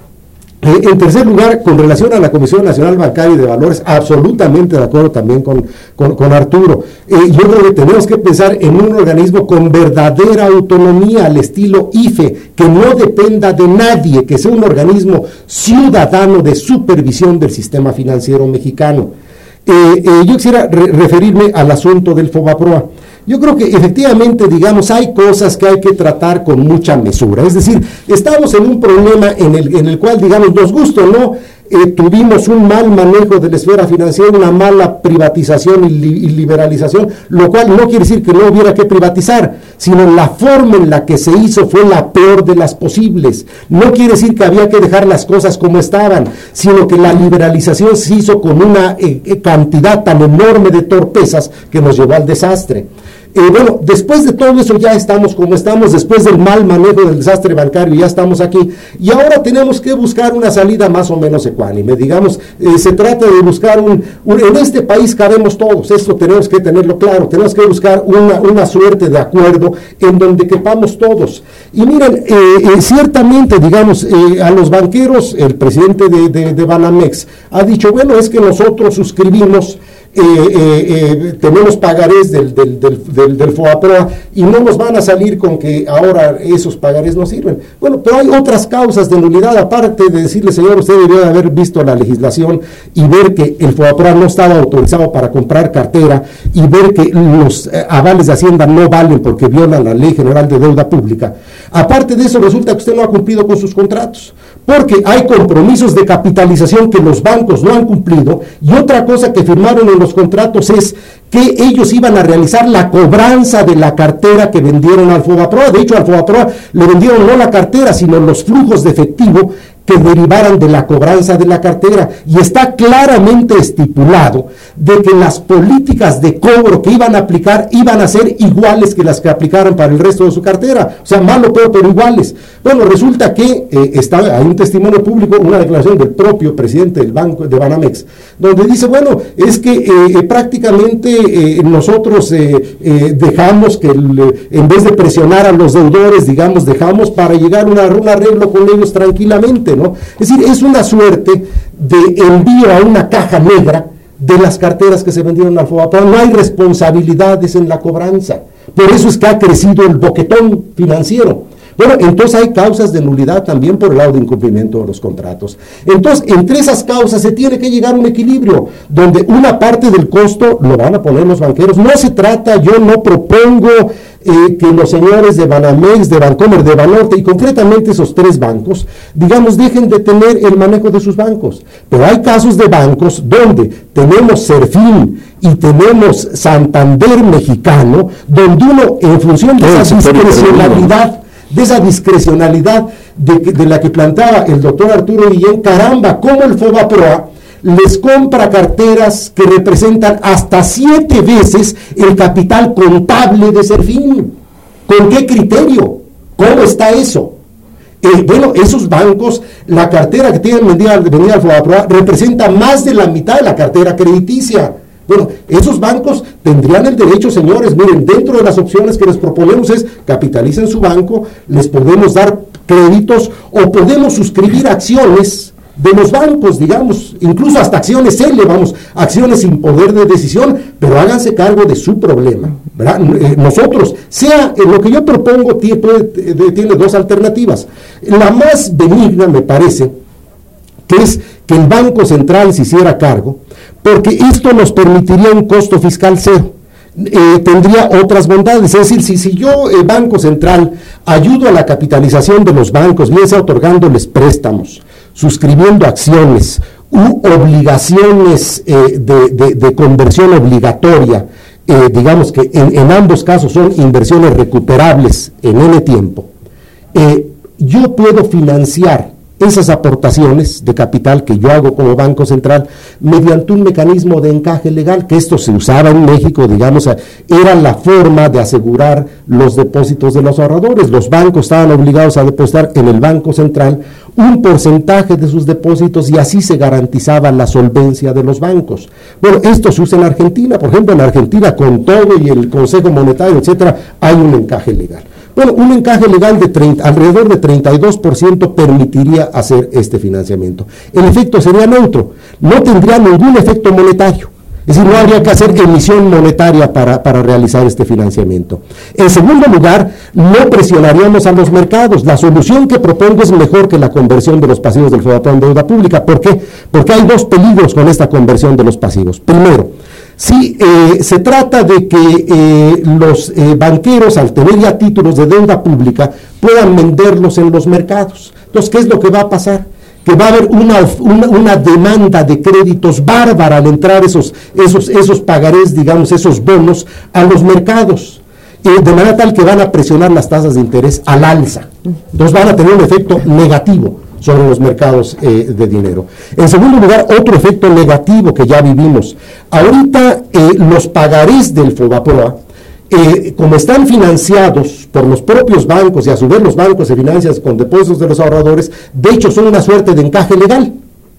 Eh, en tercer lugar, con relación a la Comisión Nacional Bancaria y de Valores, absolutamente de acuerdo también con, con, con Arturo. Eh, yo creo que tenemos que pensar en un organismo con verdadera autonomía al estilo I F E, que no dependa de nadie, que sea un organismo ciudadano de supervisión del sistema financiero mexicano. Eh, eh, yo quisiera re- referirme al asunto del Fobaproa. Yo creo que efectivamente, digamos, hay cosas que hay que tratar con mucha mesura. Es decir, estamos en un problema en el, en el cual, digamos, nos gusta o no, eh, tuvimos un mal manejo de la esfera financiera, una mala privatización y, li, y liberalización, lo cual no quiere decir que no hubiera que privatizar, sino la forma en la que se hizo fue la peor de las posibles. No quiere decir que había que dejar las cosas como estaban, sino que la liberalización se hizo con una eh, cantidad tan enorme de torpezas que nos llevó al desastre. Eh, bueno, después de todo eso ya estamos como estamos, después del mal manejo del desastre bancario ya estamos aquí, y ahora tenemos que buscar una salida más o menos ecuánime, digamos, eh, se trata de buscar un, un, en este país cabemos todos, esto tenemos que tenerlo claro, tenemos que buscar una, una suerte de acuerdo en donde quepamos todos. Y miren, eh, eh, ciertamente, digamos, eh, a los banqueros, el presidente de, de, de Banamex ha dicho, bueno, es que nosotros suscribimos Eh, eh, eh, tenemos pagarés del, del, del, del, del FOBAPROA y no nos van a salir con que ahora esos pagarés no sirven. Bueno, pero hay otras causas de nulidad, aparte de decirle, señor, usted debería de haber visto la legislación y ver que el FOBAPROA no estaba autorizado para comprar cartera y ver que los eh, avales de Hacienda no valen porque violan la Ley General de Deuda Pública. Aparte de eso, resulta que usted no ha cumplido con sus contratos, porque hay compromisos de capitalización que los bancos no han cumplido, y otra cosa que firmaron en los contratos es que ellos iban a realizar la cobranza de la cartera que vendieron al FOBAPROA. De hecho, al FOBAPROA le vendieron no la cartera, sino los flujos de efectivo que derivaran de la cobranza de la cartera, y está claramente estipulado de que las políticas de cobro que iban a aplicar iban a ser iguales que las que aplicaron para el resto de su cartera, o sea, malo, peor, pero iguales. Bueno, resulta que eh, está, hay un testimonio público, una declaración del propio presidente del banco de Banamex, donde dice, bueno, es que eh, prácticamente eh, nosotros eh, eh, dejamos que, el, en vez de presionar a los deudores, digamos, dejamos para llegar a una, un arreglo con ellos tranquilamente, ¿no? Es decir, es una suerte de envío a una caja negra de las carteras que se vendieron al FOBAPROA. No hay responsabilidades en la cobranza. Por eso es que ha crecido el boquetón financiero. Bueno, entonces hay causas de nulidad también por el lado de incumplimiento de los contratos. Entonces, entre esas causas se tiene que llegar a un equilibrio, donde una parte del costo lo van a poner los banqueros. No se trata, yo no propongo eh, que los señores de Banamex, de Bancomer, de Banorte, y concretamente esos tres bancos, digamos, dejen de tener el manejo de sus bancos. Pero hay casos de bancos donde tenemos Serfín y tenemos Santander Mexicano, donde uno, en función de esa discrecionalidad, de esa discrecionalidad de, de la que planteaba el doctor Arturo Guillén, caramba, cómo el FOBAPROA les compra carteras que representan hasta siete veces el capital contable de Serfín. ¿Con qué criterio? ¿Cómo está eso? Eh, bueno, esos bancos, la cartera que tienen vendida, vendida al FOBAPROA representa más de la mitad de la cartera crediticia. Bueno, esos bancos tendrían el derecho, señores, miren, dentro de las opciones que les proponemos es capitalicen su banco, les podemos dar créditos o podemos suscribir acciones de los bancos, digamos, incluso hasta acciones L, vamos, acciones sin poder de decisión, pero háganse cargo de su problema, ¿verdad? Eh, nosotros, sea eh, lo que yo propongo, tiene, tiene dos alternativas. La más benigna, me parece, que es que el Banco Central se hiciera cargo, porque esto nos permitiría un costo fiscal cero. Eh, tendría otras bondades, es decir, si, si yo, eh, Banco Central, ayudo a la capitalización de los bancos, bien sea otorgándoles préstamos, suscribiendo acciones u obligaciones eh, de, de, de conversión obligatoria, eh, digamos que en, en ambos casos son inversiones recuperables en N tiempo, eh, yo puedo financiar esas aportaciones de capital que yo hago como Banco Central mediante un mecanismo de encaje legal, que esto se usaba en México, digamos, era la forma de asegurar los depósitos de los ahorradores. Los bancos estaban obligados a depositar en el Banco Central un porcentaje de sus depósitos y así se garantizaba la solvencia de los bancos. Bueno, esto se usa en Argentina, por ejemplo, en Argentina con todo y el Consejo Monetario, etcétera, hay un encaje legal. Bueno, un encaje legal de treinta, alrededor de treinta y dos por ciento permitiría hacer este financiamiento. El efecto sería neutro, no tendría ningún efecto monetario. Es decir, no habría que hacer emisión monetaria para, para realizar este financiamiento. En segundo lugar, no presionaríamos a los mercados. La solución que propongo es mejor que la conversión de los pasivos del FOBAPROA en deuda pública. ¿Por qué? Porque hay dos peligros con esta conversión de los pasivos. Primero, si eh, se trata de que eh, los eh, banqueros, al tener ya títulos de deuda pública, puedan venderlos en los mercados. Entonces, ¿qué es lo que va a pasar? Que va a haber una, una, una demanda de créditos bárbara al entrar esos, esos, esos pagarés, digamos, esos bonos a los mercados, eh, de manera tal que van a presionar las tasas de interés al alza. Entonces van a tener un efecto negativo sobre los mercados eh, de dinero. En segundo lugar, otro efecto negativo que ya vivimos. Ahorita eh, los pagarés del FOBAPROA eh, como están financiados por los propios bancos y a su vez los bancos se financian con depósitos de los ahorradores, de hecho son una suerte de encaje legal.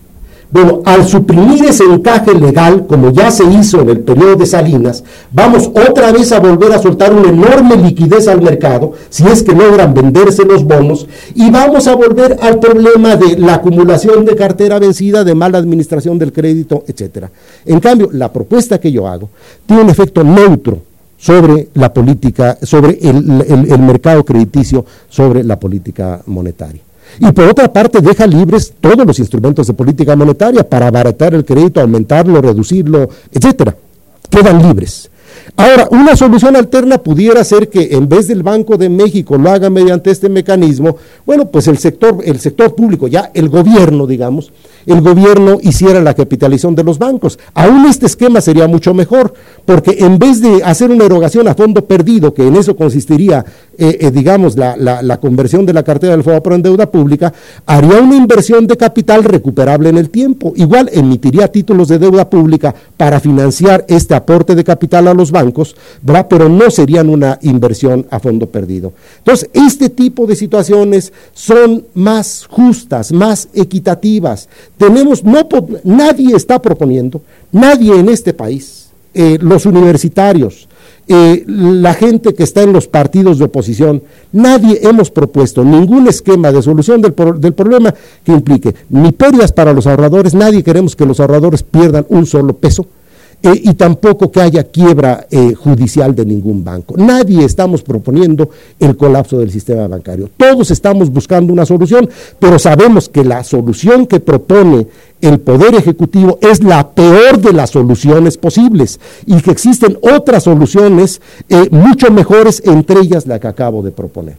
Bueno, al suprimir ese encaje legal, como ya se hizo en el periodo de Salinas, vamos otra vez a volver a soltar una enorme liquidez al mercado, si es que logran venderse los bonos, y vamos a volver al problema de la acumulación de cartera vencida, de mala administración del crédito, etcétera. En cambio, la propuesta que yo hago tiene un efecto neutro sobre la política, sobre el, el, el mercado crediticio, sobre la política monetaria. Y por otra parte deja libres todos los instrumentos de política monetaria para abaratar el crédito, aumentarlo, reducirlo, etcétera. Quedan libres. Ahora, una solución alterna pudiera ser que en vez del Banco de México lo haga mediante este mecanismo, bueno, pues el sector, el sector público, ya el gobierno, digamos, el gobierno hiciera la capitalización de los bancos. Aún este esquema sería mucho mejor, porque en vez de hacer una erogación a fondo perdido, que en eso consistiría, eh, eh, digamos, la, la, la conversión de la cartera del FOBAPROA en deuda pública, haría una inversión de capital recuperable en el tiempo. Igual emitiría títulos de deuda pública para financiar este aporte de capital a los bancos, ¿verdad? Pero no serían una inversión a fondo perdido. Entonces, este tipo de situaciones son más justas, más equitativas. Tenemos, no, nadie está proponiendo, nadie en este país, eh, los universitarios, eh, la gente que está en los partidos de oposición, nadie hemos propuesto ningún esquema de solución del, del problema que implique ni pérdidas para los ahorradores. Nadie queremos que los ahorradores pierdan un solo peso. Eh, y tampoco que haya quiebra eh, judicial de ningún banco. Nadie estamos proponiendo el colapso del sistema bancario. Todos estamos buscando una solución, pero sabemos que la solución que propone el Poder Ejecutivo es la peor de las soluciones posibles y que existen otras soluciones eh, mucho mejores, entre ellas la que acabo de proponer.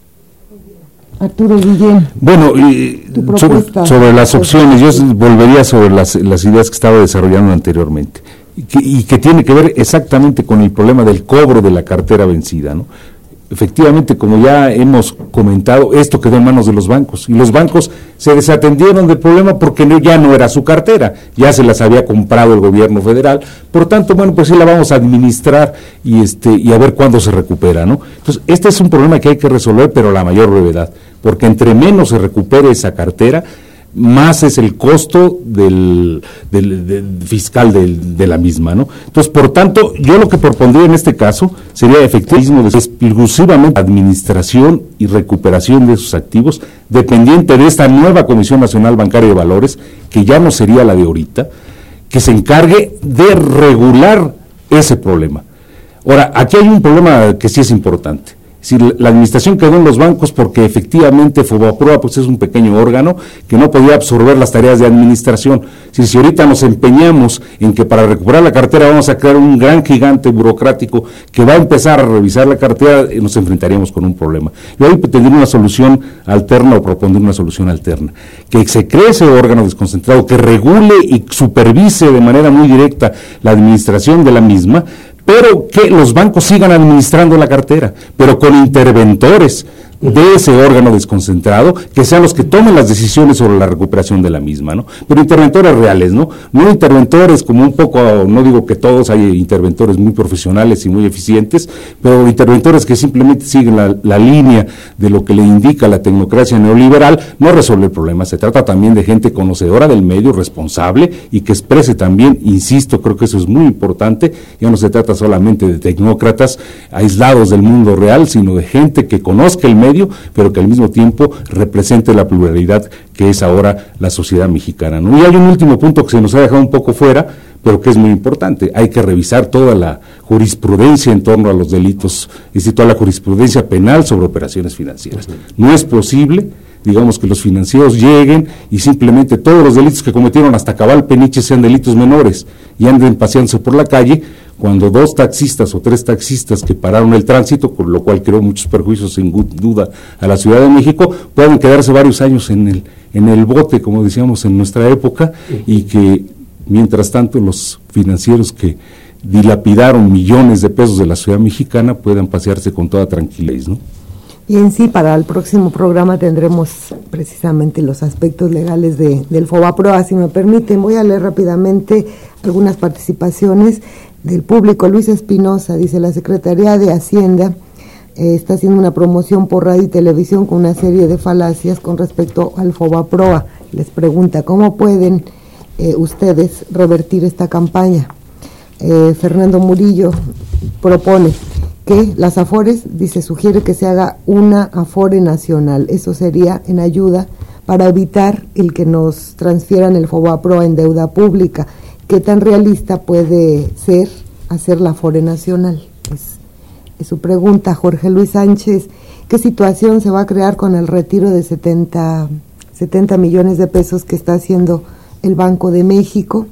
Arturo Guillén. Bueno, y sobre, sobre las opciones, yo volvería sobre las, las ideas que estaba desarrollando anteriormente. Y que, y que tiene que ver exactamente con el problema del cobro de la cartera vencida, ¿no? Efectivamente, como ya hemos comentado, esto quedó en manos de los bancos, y los bancos se desatendieron del problema porque no, ya no era su cartera, ya se las había comprado el gobierno federal, por tanto, bueno, pues sí la vamos a administrar y este y a ver cuándo se recupera, ¿no? Entonces, este es un problema que hay que resolver, pero a la mayor brevedad, porque entre menos se recupere esa cartera, más es el costo del, del, del fiscal del, de la misma, ¿no? Entonces, por tanto, yo lo que propondría en este caso sería efectivismo de exclusivamente administración y recuperación de sus activos, dependiente de esta nueva Comisión Nacional Bancaria de Valores, que ya no sería la de ahorita, que se encargue de regular ese problema. Ahora, aquí hay un problema que sí es importante. Si la administración quedó en los bancos porque efectivamente FOBAPROA pues es un pequeño órgano que no podía absorber las tareas de administración. Si, si ahorita nos empeñamos en que para recuperar la cartera vamos a crear un gran gigante burocrático que va a empezar a revisar la cartera, nos enfrentaríamos con un problema. Yo ahí tendría una solución alterna o propondría una solución alterna. Que se cree ese órgano desconcentrado, que regule y supervise de manera muy directa la administración de la misma, pero que los bancos sigan administrando la cartera, pero con interventores de ese órgano desconcentrado, que sean los que tomen las decisiones sobre la recuperación de la misma, ¿no? Pero interventores reales, ¿no? No interventores como un poco, no digo que todos, hay interventores muy profesionales y muy eficientes, pero interventores que simplemente siguen la, la línea de lo que le indica la tecnocracia neoliberal, no resuelve el problema. Se trata también de gente conocedora del medio, responsable, y que exprese también, insisto, creo que eso es muy importante, ya no se trata solamente de tecnócratas aislados del mundo real, sino de gente que conozca el medio, pero que al mismo tiempo represente la pluralidad que es ahora la sociedad mexicana, ¿no? Y hay un último punto que se nos ha dejado un poco fuera, pero que es muy importante. Hay que revisar toda la jurisprudencia en torno a los delitos, es decir, toda la jurisprudencia penal sobre operaciones financieras. No es posible, digamos, que los financieros lleguen y simplemente todos los delitos que cometieron hasta cabal peniche sean delitos menores y anden paseándose por la calle, cuando dos taxistas o tres taxistas que pararon el tránsito, con lo cual creó muchos perjuicios sin duda a la Ciudad de México, pueden quedarse varios años en el, en el bote, como decíamos en nuestra época, y que mientras tanto los financieros que dilapidaron millones de pesos de la ciudad mexicana puedan pasearse con toda tranquilidad, ¿no? Y en sí, para el próximo programa tendremos precisamente los aspectos legales de, del FOBAPROA. Si me permiten, voy a leer rápidamente algunas participaciones del público. Luis Espinosa dice: la Secretaría de Hacienda eh, está haciendo una promoción por radio y televisión con una serie de falacias con respecto al FOBAPROA. Les pregunta, ¿cómo pueden eh, ustedes revertir esta campaña? Eh, Fernando Murillo propone que las Afores, dice, sugiere que se haga una Afore nacional. Eso sería en ayuda para evitar el que nos transfieran el FOBAPROA en deuda pública. ¿Qué tan realista puede ser hacer la Afore nacional? Es, es su pregunta. Jorge Luis Sánchez, ¿qué situación se va a crear con el retiro de setenta millones de pesos que está haciendo el Banco de México?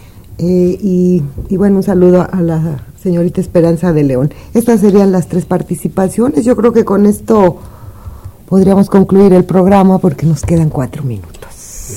Eh, y, y bueno, un saludo a la señorita Esperanza de León. Estas serían las tres participaciones. Yo creo que con esto podríamos concluir el programa porque nos quedan cuatro minutos.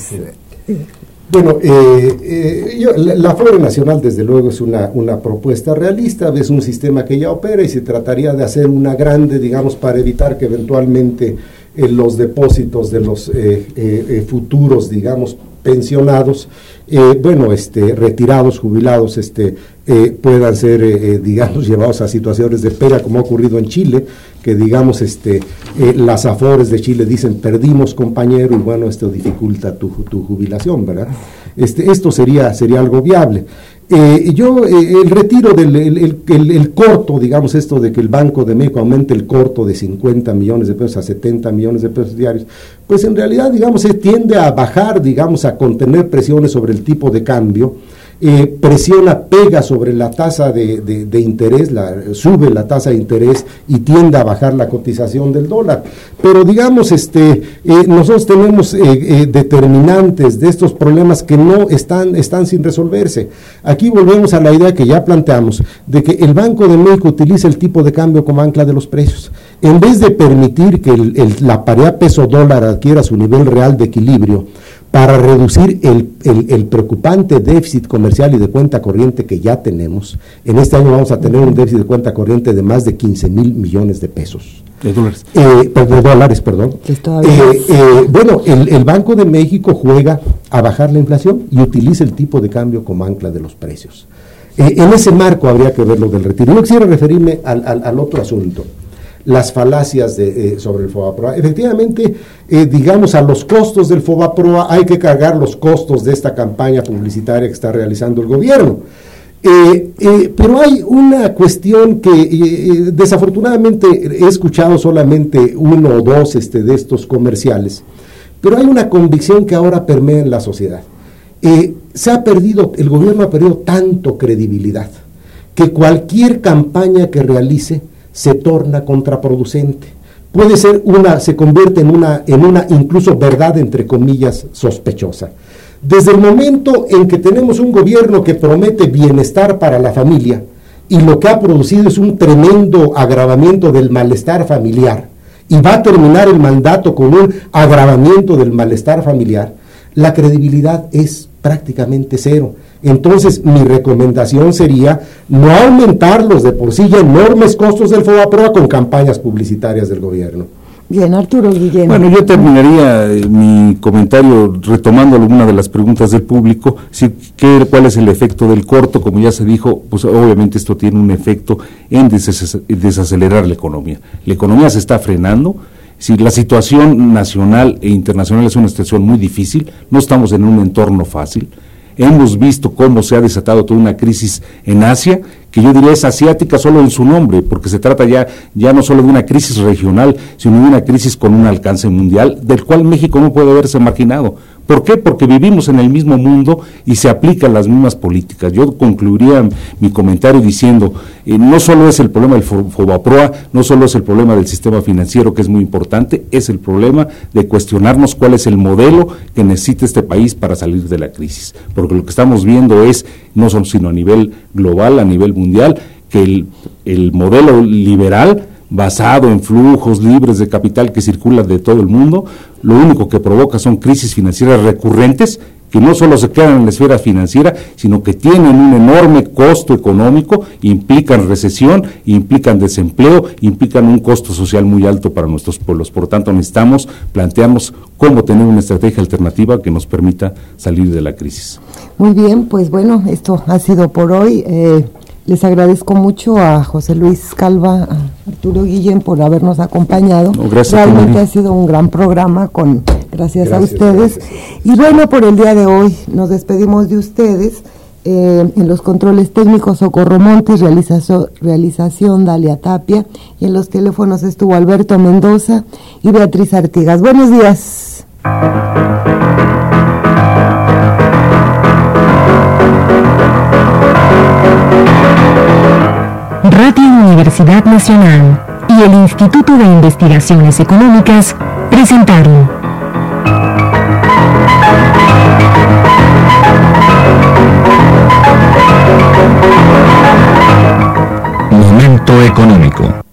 Sí. Bueno, eh, eh, yo, la, la Afore Nacional desde luego es una, una propuesta realista, es un sistema que ya opera y se trataría de hacer una grande, digamos, para evitar que eventualmente eh, los depósitos de los eh, eh, eh, futuros, digamos, pensionados, eh, bueno, este, retirados, jubilados, este, eh, puedan ser, eh, digamos, llevados a situaciones de pena, como ha ocurrido en Chile, que digamos, este, eh, las Afores de Chile dicen, perdimos compañero, y bueno, esto dificulta tu, tu jubilación, ¿verdad? Este, esto sería, sería algo viable. Eh, yo, eh, el retiro del el, el, el, el corto, digamos, esto de que el Banco de México aumente el corto de cincuenta millones de pesos a setenta millones de pesos diarios, pues en realidad, digamos, se tiende a bajar, digamos, a contener presiones sobre el tipo de cambio, eh, presiona, pega sobre la tasa de, de, de interés, la, sube la tasa de interés y tiende a bajar la cotización del dólar. Pero digamos, este, eh, nosotros tenemos eh, eh, determinantes de estos problemas que no están, están sin resolverse. Aquí volvemos a la idea que ya planteamos, de que el Banco de México utiliza el tipo de cambio como ancla de los precios. En vez de permitir que el, el, la paridad peso-dólar adquiera su nivel real de equilibrio, para reducir el, el, el preocupante déficit comercial y de cuenta corriente que ya tenemos, en este año vamos a tener un déficit de cuenta corriente de más de quince mil millones de pesos. De dólares. Eh, de dólares, perdón. Eh, eh, bueno, el, el Banco de México juega a bajar la inflación y utiliza el tipo de cambio como ancla de los precios. Eh, en ese marco habría que ver lo del retiro. Yo quisiera referirme al, al, al otro asunto, las falacias de, eh, sobre el FOBAPROA. Efectivamente, eh, digamos, a los costos del FOBAPROA hay que cargar los costos de esta campaña publicitaria que está realizando el gobierno. Eh, eh, pero hay una cuestión que eh, desafortunadamente he escuchado solamente uno o dos este, de estos comerciales, pero hay una convicción que ahora permea en la sociedad. Eh, se ha perdido, el gobierno ha perdido tanto credibilidad que cualquier campaña que realice se torna contraproducente. Puede ser una, se convierte en una, en una incluso verdad entre comillas sospechosa. Desde el momento en que tenemos un gobierno que promete bienestar para la familia y lo que ha producido es un tremendo agravamiento del malestar familiar y va a terminar el mandato con un agravamiento del malestar familiar, la credibilidad es prácticamente cero. Entonces, mi recomendación sería no aumentar los de por sí ya enormes costos del FOBAPROA con campañas publicitarias del gobierno. Bien, Arturo Guillén. Bueno, yo terminaría eh, mi comentario retomando alguna de las preguntas del público. Si, ¿qué, ¿Cuál es el efecto del corto? Como ya se dijo, pues obviamente esto tiene un efecto en des- desacelerar la economía. La economía se está frenando. Si la situación nacional e internacional es una situación muy difícil, no estamos en un entorno fácil. Hemos visto cómo se ha desatado toda una crisis en Asia, que yo diría es asiática solo en su nombre, porque se trata ya, ya no solo de una crisis regional, sino de una crisis con un alcance mundial, del cual México no puede verse marginado. ¿Por qué? Porque vivimos en el mismo mundo y se aplican las mismas políticas. Yo concluiría mi comentario diciendo, eh, no solo es el problema del FOBAPROA, no solo es el problema del sistema financiero, que es muy importante, es el problema de cuestionarnos cuál es el modelo que necesita este país para salir de la crisis. Porque lo que estamos viendo es, no solo sino a nivel global, a nivel mundial, que el, el modelo liberal basado en flujos libres de capital que circulan de todo el mundo, lo único que provoca son crisis financieras recurrentes que no solo se quedan en la esfera financiera, sino que tienen un enorme costo económico, implican recesión, implican desempleo, implican un costo social muy alto para nuestros pueblos. Por lo tanto, necesitamos, planteamos cómo tener una estrategia alternativa que nos permita salir de la crisis. Muy bien, pues bueno, esto ha sido por hoy. Eh, les agradezco mucho a José Luis Calva, a Arturo Guillén por habernos acompañado. No, gracias. Realmente ha sido un gran programa, con gracias, gracias a ustedes. Gracias. Y bueno, por el día de hoy nos despedimos de ustedes. Eh, en los controles técnicos Socorro Montes, realización, realización Dalia Tapia, y en los teléfonos estuvo Alberto Mendoza y Beatriz Artigas. Buenos días. Radio Universidad Nacional y el Instituto de Investigaciones Económicas presentaron Momento Económico.